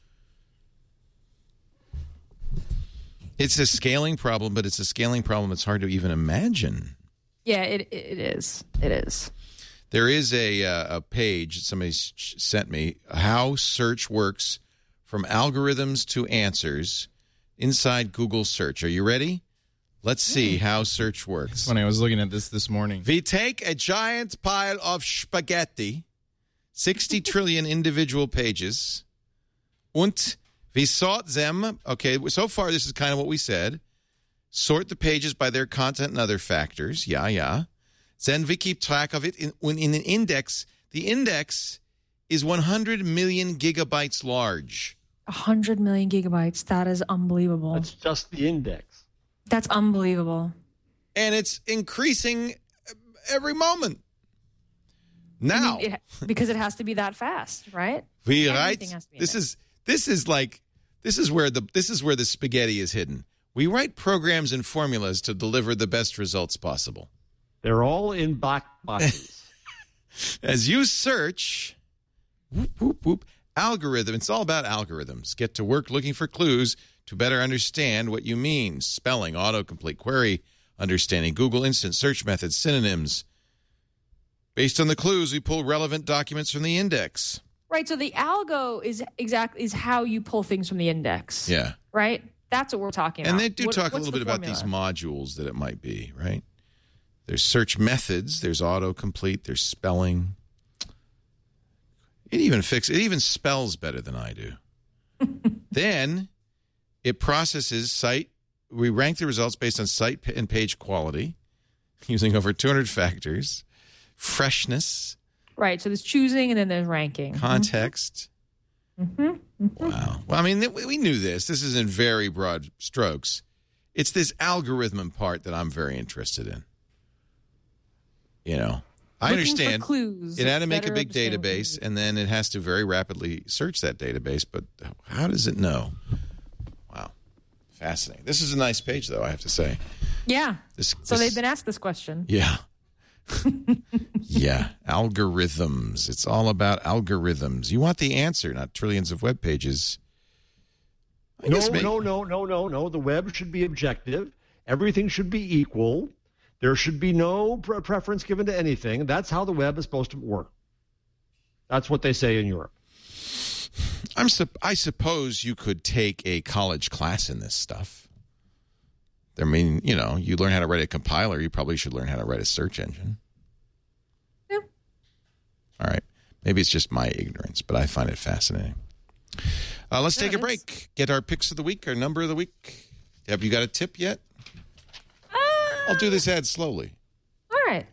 It's a scaling problem, but it's a scaling problem that's hard to even imagine.
Yeah, it it is. It is.
There is a uh, a page that somebody s- sent me, how search works from algorithms to answers inside Google search. Are you ready? Let's see how search works.
Funny, I was looking at this this morning.
We take a giant pile of spaghetti, sixty trillion individual pages, und we sort them. Okay, so far this is kind of what we said. Sort the pages by their content and other factors. Yeah, yeah. Then we keep track of it in, in an index. The index is one hundred million gigabytes large.
one hundred million gigabytes. That is unbelievable.
That's just the index.
That's unbelievable.
And it's increasing every moment. Now,
I mean, it, because it has to be that fast, right?
we
Everything
write.
has to be in
This
there.
is this is like this is where the this is where the spaghetti is hidden. We write programs and formulas to deliver the best results possible.
They're all in black boxes.
As you search, whoop, whoop, whoop, algorithm. It's all about algorithms. Get to work looking for clues to better understand what you mean. Spelling, autocomplete, query, understanding, Google Instant Search methods, synonyms. Based on the clues, we pull relevant documents from the index.
Right. So the algo is exactly is how you pull things from the index.
Yeah.
Right. That's what we're talking
And
about.
they do
What-
talk a
what's
little bit
the
about these
formula?
modules that it might be, right? There's search methods, there's autocomplete, there's spelling. It even fix it even spells better than I do. Then it processes site. We rank the results based on site and page quality using over two hundred factors, freshness,
Right. So there's choosing and then there's ranking.
context.
Mm-hmm.
Wow. Well, I mean, th- we knew this. This is in very broad strokes. It's this algorithm part that I'm very interested in. You know, I
Looking
understand
for clues.
it had to make a
better
big
understand
database,
clues.
and then it has to very rapidly search that database. But how does it know? Wow. Fascinating. This is a nice page, though, I have to say.
Yeah.
This,
So
this-
they've been asked this question.
Yeah. Yeah. Algorithms. It's all about algorithms. You want the answer, not trillions of web pages. I
No,
guess may-
no, no, no, no, no. The web should be objective. Everything should be equal. There should be no pre- preference given to anything. That's how the web is supposed to work. That's what they say in Europe.
I'm sup- I suppose you could take a college class in this stuff. I mean, you know, you learn how to write a compiler. You probably should learn how to write a search engine.
Yeah.
All right. Maybe it's just my ignorance, but I find it fascinating. Uh, let's
No,
take a
it is.
break. Get our picks of the week, our number of the week. Have you got a tip yet?
Uh,
I'll do this ad slowly.
All right.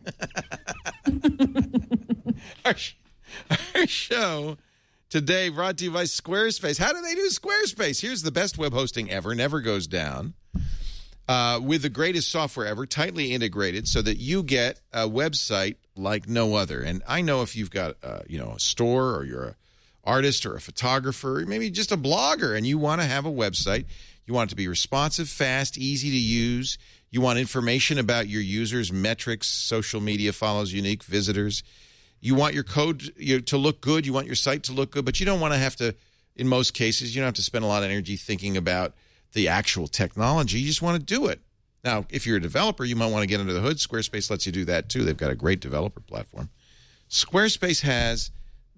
Our, sh- our show today brought to you by Squarespace. How do they do Squarespace? Here's the best web hosting ever, never goes down. Uh, with the greatest software ever, tightly integrated so that you get a website like no other. And I know if you've got, uh, you know, a store or you're an artist or a photographer, or maybe just a blogger, and you want to have a website, you want it to be responsive, fast, easy to use. You want information about your users, metrics, social media follows, unique visitors. You want your code you, to look good. You want your site to look good, but you don't want to have to, in most cases, you don't have to spend a lot of energy thinking about the actual technology. You just want to do it. Now, if you're a developer, you might want to get under the hood. Squarespace lets you do that, too. They've got a great developer platform. Squarespace has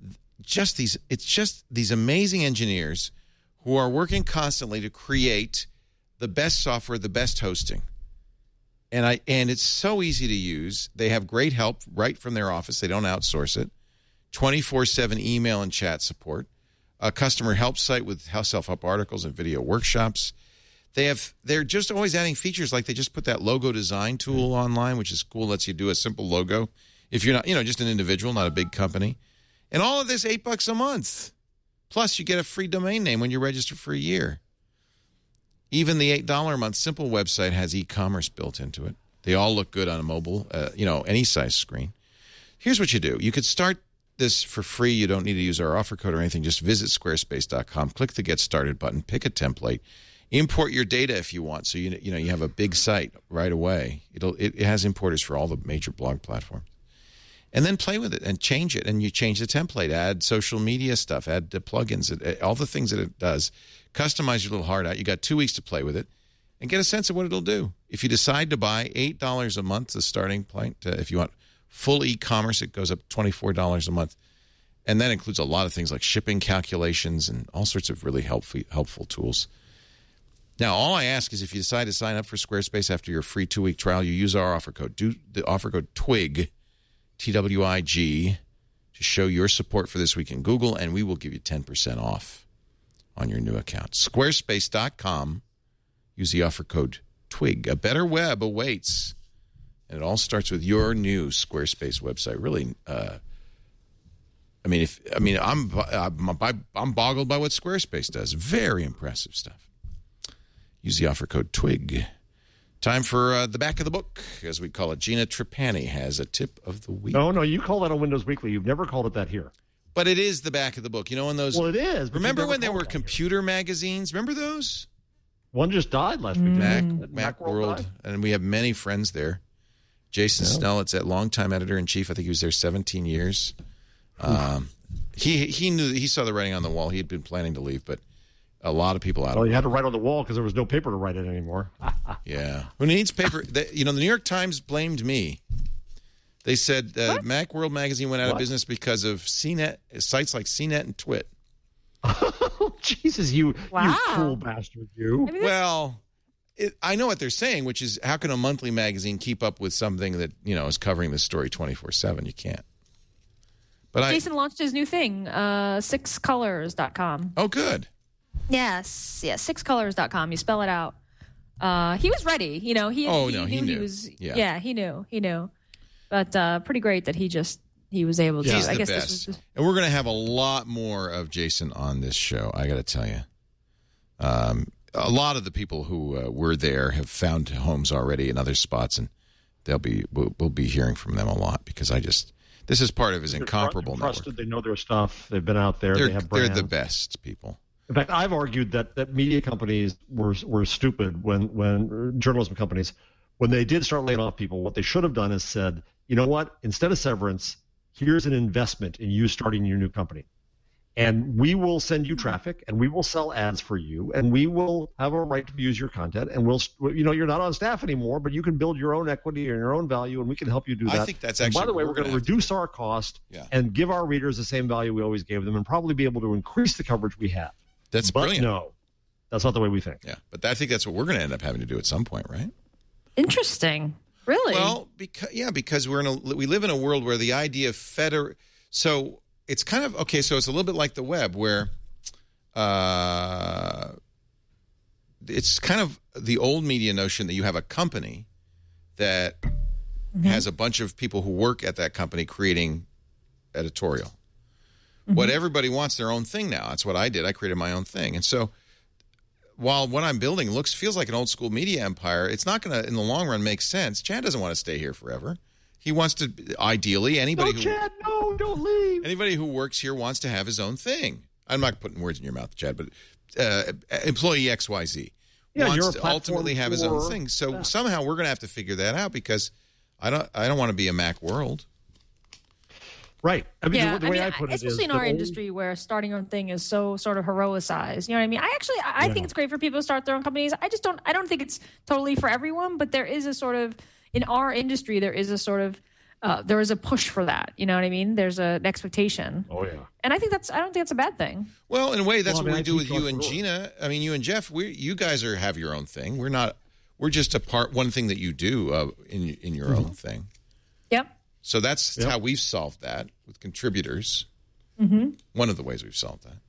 just these it's just these amazing engineers who are working constantly to create the best software, the best hosting. And I and it's so easy to use. They have great help right from their office. They don't outsource it. twenty-four seven email and chat support. A customer help site with self-help articles and video workshops. They have they're just always adding features, like they just put that logo design tool online, which is cool. Lets you do a simple logo if you're not, you know, just an individual, not a big company. And all of this eight bucks a month. Plus, you get a free domain name when you register for a year. Even the eight dollars a month simple website has e-commerce built into it. They all look good on a mobile, uh, you know, any size screen. Here's what you do. You could start this for free. You don't need to use our offer code or anything. Just visit squarespace dot com, click the Get Started button, pick a template, import your data if you want. So, you, you know, you have a big site right away. It'll, it, it has importers for all the major blog platforms. And then play with it and change it. And you change the template, add social media stuff, add the plugins, all the things that it does. Customize your little heart out. You got two weeks to play with it and get a sense of what it'll do. If you decide to buy eight dollars a month, the starting point, uh, if you want full e-commerce, it goes up twenty-four dollars a month. And that includes a lot of things like shipping calculations and all sorts of really helpful, helpful tools. Now, all I ask is if you decide to sign up for Squarespace after your free two-week trial, you use our offer code. Do the offer code TWIG, T W I G, to show your support for This Week in Google, and we will give you ten percent off on your new account. Squarespace dot com. Use the offer code TWIG. A better web awaits. And it all starts with your new Squarespace website. Really, uh, I mean, if I mean, I'm I'm I'm boggled by what Squarespace does. Very impressive stuff. Use the offer code TWIG. Time for uh, the back of the book, as we call it. Gina Trapani has a tip of the week.
No, no, you call that on Windows Weekly. You've never called it that here.
But it is the back of the book. You know, in those.
Well, it is.
Remember when there were computer here. magazines? Remember those?
One just died last week.
Mac,
Mac,
Mac World, World and we have many friends there. Jason yeah. Snell, it's at longtime editor in chief. I think he was there seventeen years. Um, he he knew he saw the writing on the wall. He had been planning to leave, but a lot of people out.
Well,
of
you had to write on the wall because there was no paper to write it anymore.
Yeah, who needs paper? They, you know, the New York Times blamed me. They said uh, Mac World magazine went out what? of business because of C net sites like C net and Twit.
Oh, Jesus, you,
wow.
you fool bastard, you.
I mean,
well, it, I know what they're saying, which is how can a monthly magazine keep up with something that, you know, is covering this story twenty-four seven? You can't. But
Jason
I,
launched his new thing, uh, six colors dot com.
Oh, good.
Yes, yes, six colors dot com. You spell it out. Uh, he was ready. You know, he,
oh,
he,
no,
he knew
he knew.
he was.
Yeah.
yeah, he knew. He knew. But uh, pretty great that he just he was able to.
He's
I
the
guess
best.
This was the...
And we're going to have a lot more of Jason on this show, I got to tell you. Um, a lot of the people who uh, were there have found homes already in other spots, and they'll be we'll, we'll be hearing from them a lot because I just this is part of his
they're
incomparable
trusted.
network.
They know their stuff. They've been out there.
They're,
they have
they're
brands.
the best people.
In fact, I've argued that, that media companies were were stupid when when journalism companies when they did start laying off people. What they should have done is said, you know what? Instead of severance, here's an investment in you starting your new company. And we will send you traffic, and we will sell ads for you, and we will have a right to use your content. And we'll, you know, you're not on staff anymore, but you can build your own equity and your own value, and we can help you do that.
I think that's
and
actually.
by the way, we're, we're going to reduce
to...
our cost
yeah.
and give our readers the same value we always gave them, and probably be able to increase the coverage we have.
That's
but
brilliant.
No, that's not the way we think.
Yeah, but I think that's what we're going to end up having to do at some point, right?
Interesting. Really?
Well, because yeah, because we're in a we live in a world where the idea of feder so it's kind of okay. So it's a little bit like the web, where uh, it's kind of the old media notion that you have a company that mm-hmm. has a bunch of people who work at that company creating editorial. Mm-hmm. What everybody wants their own thing now. That's what I did. I created my own thing, and so while what I'm building looks feels like an old school media empire, it's not going to in the long run make sense. Chad doesn't want to stay here forever. He wants to, ideally, anybody
no,
who
Chad, no, don't leave.
Anybody who works here wants to have his own thing. I'm not putting words in your mouth, Chad, but uh, employee X Y Z
yeah,
wants
you're
to ultimately have his own thing. So
yeah.
somehow we're going to have to figure that out because I don't I don't want to be a Mac world.
Right. I mean,
yeah,
the, the
I
way
mean,
I put it
especially
is
in our
old...
industry where starting your own thing is so sort of heroicized. You know what I mean? I actually, I yeah. think it's great for people to start their own companies. I just don't, I don't think it's totally for everyone, but there is a sort of, in our industry, there is a sort of uh, there is a push for that. You know what I mean? There's a, an expectation.
Oh yeah.
And I think that's I don't think that's a bad thing.
Well, in a way, that's
Well, I mean,
what we
I
do with
think
you and
that's
Gina. I mean, you and Jeff. We, you guys are have your own thing. We're not. We're just a part. One thing that you do uh, in in your mm-hmm. own thing.
Yep.
So that's
yep.
how we've solved that with contributors.
Mm-hmm.
One of the ways we've solved that.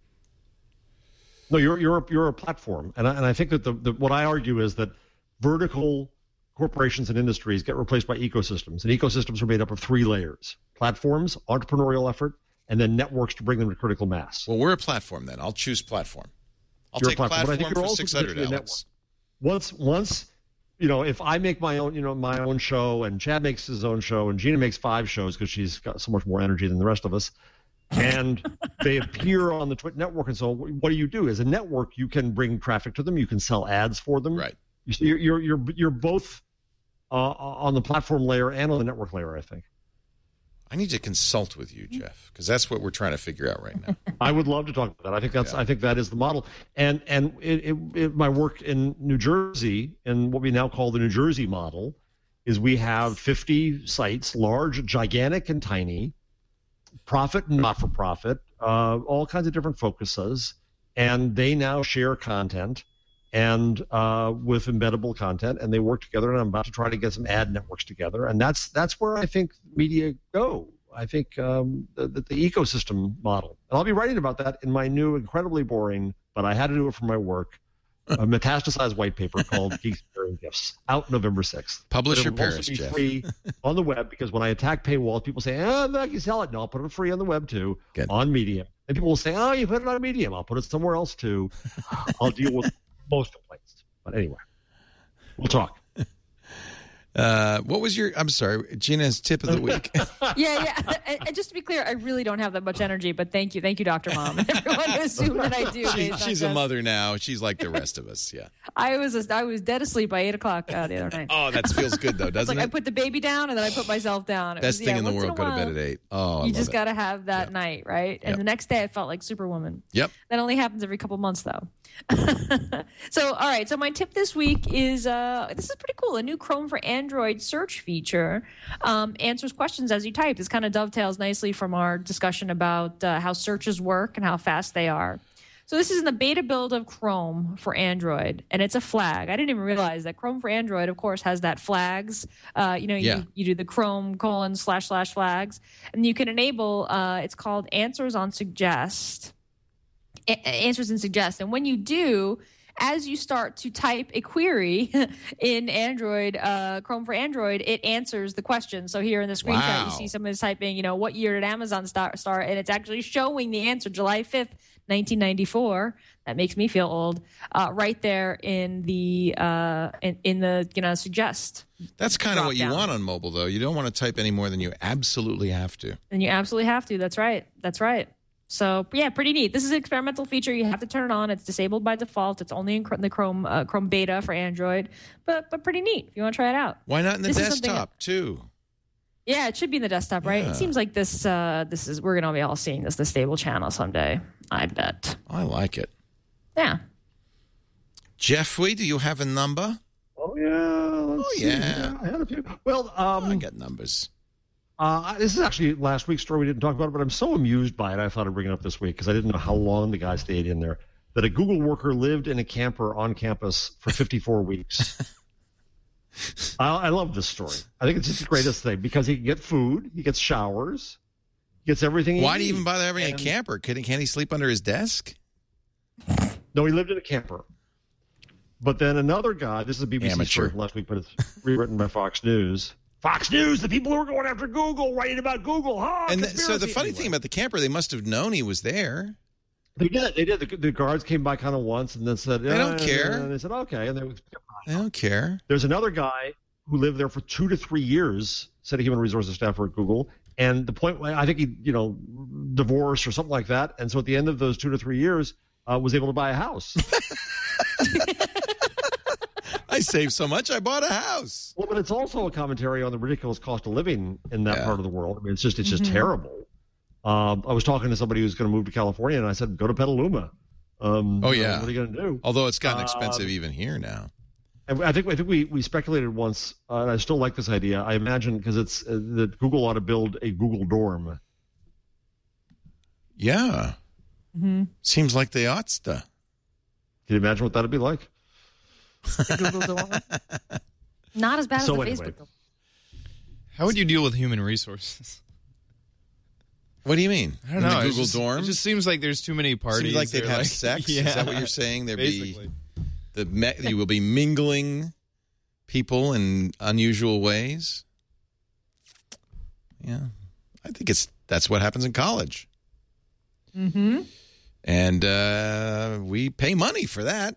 No, you're you're a, you're a platform, and I, and I think that the, the what I argue is that vertical corporations and industries get replaced by ecosystems, and ecosystems are made up of three layers: platforms, entrepreneurial effort, and then networks to bring them to critical mass.
Well, we're a platform then. I'll choose platform. I'll
you're
take
a platform,
platform,
but I think you're
for
also
six hundred,
positioned in
Alex.
Once once you know, if I make my own, you know, my own show, and Chad makes his own show, and Gina makes five shows because she's got so much more energy than the rest of us, and they appear on the Twit network, and so what do you do? As a network, you can bring traffic to them, you can sell ads for them.
Right.
You're you're you're, you're both uh, on the platform layer and on the network layer, I think.
I need to consult with you, Jeff, because that's what we're trying to figure out right now.
I would love to talk about that. I think that's. Yeah. I think that is the model. And and it, it, it, my work in New Jersey, and what we now call the New Jersey model, is we have fifty sites, large, gigantic, and tiny, profit and not for profit, uh, all kinds of different focuses, and they now share content and uh, with embeddable content, and they work together. And I'm about to try to get some ad networks together, and that's that's where I think media go. I think um, the, the, the ecosystem model, and I'll be writing about that in my new, incredibly boring, but I had to do it for my work, a metastasized white paper called Geeks Sharing Gifts, out November sixth.
Publish your
Paris,
Paris,
be
Jeff.
Free on the web, because when I attack paywalls, people say, "Oh, no, you sell it." No, I'll put it free on the web too,
Good.
On Medium. And people will say, "Oh, you put it on Medium." I'll put it somewhere else too. I'll deal with most complaints. But anyway, we'll talk.
Uh, what was your, I'm sorry, Gina's tip of the week?
yeah, yeah. And, and just to be clear, I really don't have that much energy, but thank you. Thank you, Doctor Mom. Everyone assumed that I do.
She, she's a mother now. She's like the rest of us, yeah.
I was a, I was dead asleep by eight o'clock uh, the other night.
Oh, that feels good, though, doesn't
like
it?
I put the baby down, and then I put myself down. It
Best
was,
thing
yeah,
in the
world,
go to bed at eight. Oh, I
You
love
just
it.
got to have that
Yep.
night, right? And
Yep.
the next day, I felt like Superwoman.
Yep.
That only happens every couple months, though. So, all right. So my tip this week is uh, this is pretty cool. A new Chrome for Android search feature um, answers questions as you type. This kind of dovetails nicely from our discussion about uh, how searches work and how fast they are. So this is in the beta build of Chrome for Android, and it's a flag. I didn't even realize that Chrome for Android, of course, has that flags. Uh, you know, you,
Yeah.
you do the Chrome colon slash slash flags, and you can enable. Uh, it's called Answers on Suggest. A- answers and Suggest, and when you do, as you start to type a query in Android, uh, Chrome for Android, it answers the question. So here in the screenshot,
Wow.
you see someone is typing, you know, what year did Amazon start, start? And it's actually showing the answer, July fifth, nineteen ninety-four. That makes me feel old. Uh, right there in the uh, in, in the you know suggest.
That's kind of what you
drop-down.
want on mobile, though. You don't want to type any more than you absolutely have to.
And you absolutely have to. That's right. That's right. So yeah, pretty neat. This is an experimental feature. You have to turn it on. It's disabled by default. It's only in the Chrome uh, Chrome beta for Android, but but pretty neat. If you want to try it out.
Why not in the
This is something
desktop, too?
Yeah, it should be in the desktop, right?
Yeah.
It seems like this. Uh, this is we're gonna be all seeing this the stable channel someday. I bet.
I like it.
Yeah.
Jeffrey, do you have a number?
Oh yeah. Let's
Oh,
see.
yeah.
I had a few. Well, um,
I got numbers.
Uh, this is actually last week's story. We didn't talk about it, but I'm so amused by it. I thought I'd bring it up this week because I didn't know how long the guy stayed in there. That a Google worker lived in a camper on campus for fifty-four weeks. I, I love this story. I think it's just the greatest thing because he can get food, he gets showers, he gets everything.
Why
he
do you even
needs.
bother having
And-
a camper? Can he, can't he sleep under his desk?
No, he lived in a camper. But then another guy. This is a B B C
Amateur.
story from last week, but it's rewritten by Fox News. Fox News, the people who are going after Google, writing about Google. Huh,
And th- so the
conspiracy.
funny
Anyway.
thing about the camper, they must have known he was there.
They did. They did. The, the guards came by kind of once and then said,
They don't
"Uh,"
care.
And they said, okay. And they was,
I don't care.
there's another guy who lived there for two to three years, said a human resources staffer at Google. And the point, I think he, you know, divorced or something like that. And so at the end of those two to three years, uh, was able to buy a house.
I saved so much, I bought a house.
Well, but it's also a commentary on the ridiculous cost of living in that
Yeah.
part of the world. I mean, it's just, it's just
Mhm.
terrible. Um, I was talking to somebody who's going to move to California, and I said, go to Petaluma. Um,
Oh, yeah.
What are you going to do?
Although it's gotten
Uh,
expensive even here now.
I think I think we, we speculated once, uh, and I still like this idea. I imagine because it's uh, that Google ought to build a Google Dorm.
Yeah.
Mm-hmm.
Seems like they ought to.
Can you imagine what that'd be like?
The Google Dorm. Not as bad
So
as the
anyway.
Facebook Dorm.
How would you deal with human resources?
What do you mean?
I don't
In
know.
the
It
Google
just,
Dorm?
It just seems like there's too many parties.
Seems like they'd
They're
have
like-
sex?
Yeah,
Is that what you're saying? There'd
basically.
be the me- you will be mingling people in unusual ways. Yeah, I think it's that's what happens in college.
Mm-hmm.
And uh, we pay money for that.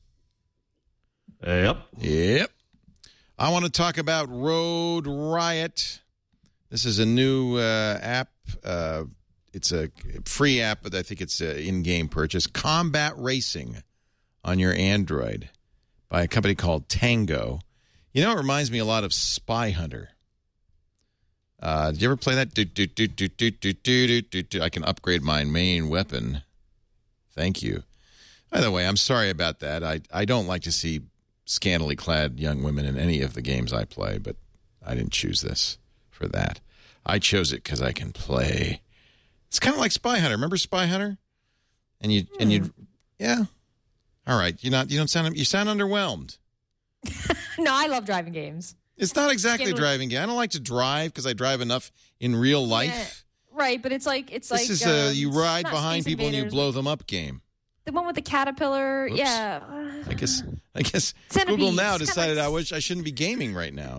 Yep.
Yep. I want to talk about Road Riot. This is a new uh, app. Uh, it's a free app, but I think it's an in-game purchase. Combat Racing on your Android by a company called Tango. You know, it reminds me a lot of Spy Hunter. Uh, did you ever play that? Do, do, do, do, do, do, do, do, do. I can upgrade my main weapon. Thank you. By the way, I'm sorry about that. I, I don't like to see scantily clad young women in any of the games I play, but I didn't choose this for that. I chose it because I can play. It's kind of like Spy Hunter. Remember Spy Hunter? And you and you, yeah. All right, you not you don't sound you sound underwhelmed.
No, I love driving games.
It's not exactly
Scandal-
driving game. I don't like to drive because I drive enough in real life.
Yeah, right, but it's like it's
This
like
is a
um,
you
it's
ride
not
behind
Space
people and you
Invaders,
blow them up game.
The one with the caterpillar,
Whoops.
yeah.
I guess I guess
Centipedes.
Google now
It's kinda
decided
like-
I wish I shouldn't be gaming right now.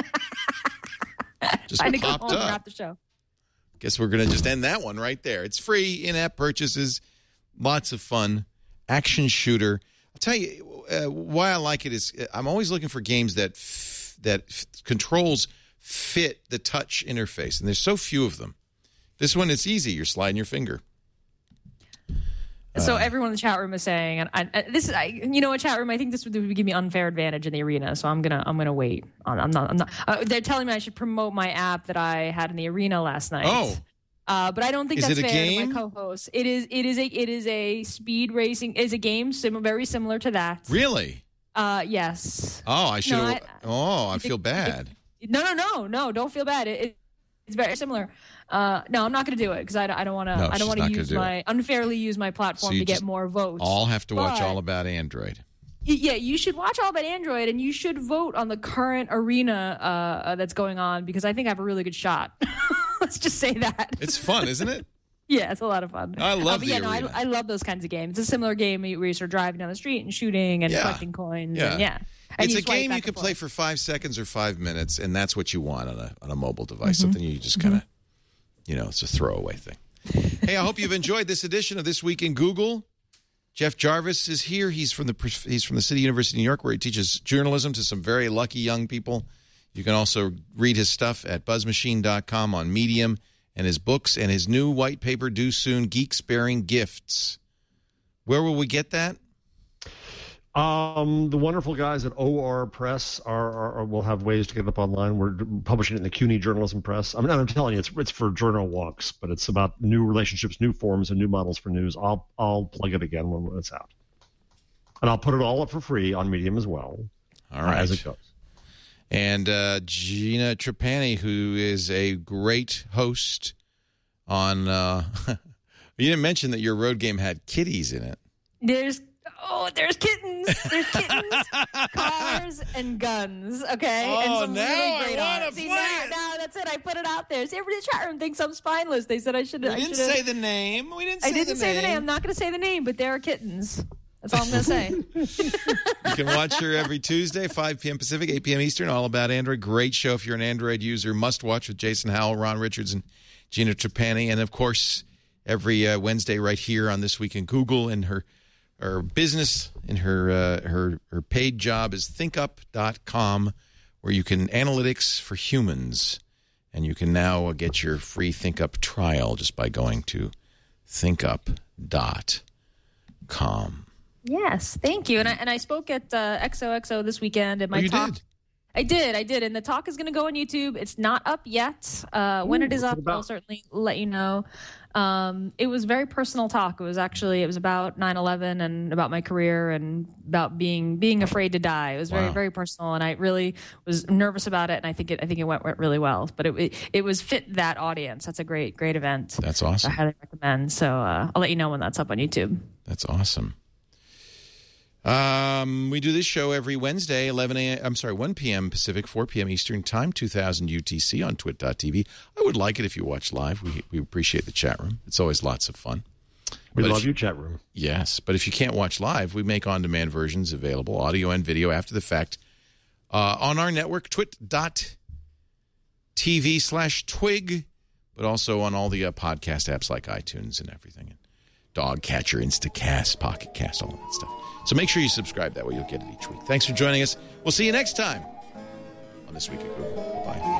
Just
Trying to go
popped
home and
up.
wrap the show.
Guess we're going to just end that one right there. It's free, in-app purchases, lots of fun, action shooter. I'll tell you uh, why I like it is uh, I'm always looking for games that f- that f- controls fit the touch interface, and there's so few of them. This one, it's easy. You're sliding your finger.
So everyone in the chat room is saying, and I, I, this is, I, you know, a chat room. I think this would, would give me unfair advantage in the arena. So I'm gonna, I'm gonna wait. On, I'm not, I'm not. Uh, they're telling me I should promote my app that I had in the arena last night.
Oh.
Uh, but I don't think
Is
that's
it a
fair
game?
to my co-host. It is, it is a, it is a speed racing. Is a game sim- very similar to that.
Really?
Uh, yes.
Oh, I should have.
I-
oh, I
it-
feel
it-
bad.
No, no, no, no. Don't feel bad. It, it, it's very similar. Uh, no, I'm not going to do it because I, I don't want to.
No,
I
she's
don't want
not
to
gonna
use
do
my unfairly use my
So
platform
you
to get
just
more votes.
All have to watch
But-
all about Android.
Y- Yeah, you should watch all about Android, and you should vote on the current arena uh, uh, that's going on because I think I have a really good shot. Let's just say that.
It's fun, isn't it?
Yeah, it's a lot of fun.
I love
uh, but
the
yeah, no,
arena.
I, I love those kinds of games. It's a similar game where you're sort of driving down the street and shooting and
Yeah.
collecting coins.
Yeah.
And, yeah. And
It's
you
a
swipe
game
back
you
and
can play
forth.
for five seconds or five minutes, and that's what you want on a on a mobile device.
Mm-hmm.
Something you just kind of, you know, it's a throwaway thing. Hey, I hope you've enjoyed this edition of This Week in Google. Jeff Jarvis is here. He's from the he's from the City University of New York, where he teaches journalism to some very lucky young people. You can also read his stuff at buzz machine dot com on Medium, and his books and his new white paper due soon, Geeks Bearing Gifts. Where will we get that?
Um, the wonderful guys at O R Press are, are, are will have ways to get it up online. We're publishing it in the CUNY Journalism Press. I mean, I'm telling you, it's it's for journal walks, but it's about new relationships, new forms, and new models for news. I'll I'll plug it again when it's out, and I'll put it all up for free on Medium as well.
All right.
as it goes.
And uh, Gina Trapani, who is a great host on. Uh, you didn't mention that your road game had kitties in it.
There's oh, there's kittens. There's kittens, cars, and guns. Okay,
Oh,
and some
now
really
I
great
wanna
art. See,
play
now,
it.
now that's it. I put it out there. See, everybody in the chat room thinks I'm spineless. They said I should.
We
I
didn't
should've-
say the name. We didn't say
I didn't
the
say
name.
the name. I'm not going to say the name, but there are kittens. That's all I'm going to say.
You can watch her every Tuesday, five p.m. Pacific, eight p.m. Eastern, all about Android. Great show if you're an Android user. Must watch with Jason Howell, Ron Richards, and Gina Trapani. And, of course, every uh, Wednesday right here on This Week in Google. And her her business and her, uh, her, her paid job is think up dot com, where you can analytics for humans. And you can now get your free ThinkUp trial just by going to think up dot com.
Yes, thank you. And I, and I spoke at uh, X O X O this weekend. And my
Oh, you
talk,
did?
I did, I did. And the talk is going to go on YouTube. It's not up yet. Uh, when
Ooh,
it is
what's
up,
it about?
I'll certainly let you know. Um, it was very personal talk. It was actually, it was about nine eleven and about my career and about being being afraid to die. It was very,
Wow.
very personal, and I really was nervous about it, and I think it I think it went, went really well. But it, it, it was fit that audience. That's a great, great event.
That's awesome.
I highly recommend. So uh, I'll let you know when that's up on YouTube.
That's awesome. Um, we do this show every Wednesday, eleven a.m. I'm sorry, one p.m. Pacific, four p.m. Eastern Time, two thousand U T C on twit dot t v. I would like it if you watch live. We we appreciate the chat room. It's always lots of fun.
We
But
love
if-
you, chat room.
Yes, but if you can't watch live, we make on-demand versions available, audio and video, after the fact, uh, on our network, twit dot t v slash twig, but also on all the uh, podcast apps like iTunes and everything. Dogcatcher, Instacast, Pocket Cast, all that stuff. So make sure you subscribe. That way you'll get it each week. Thanks for joining us. We'll see you next time on This Week at Google. Bye.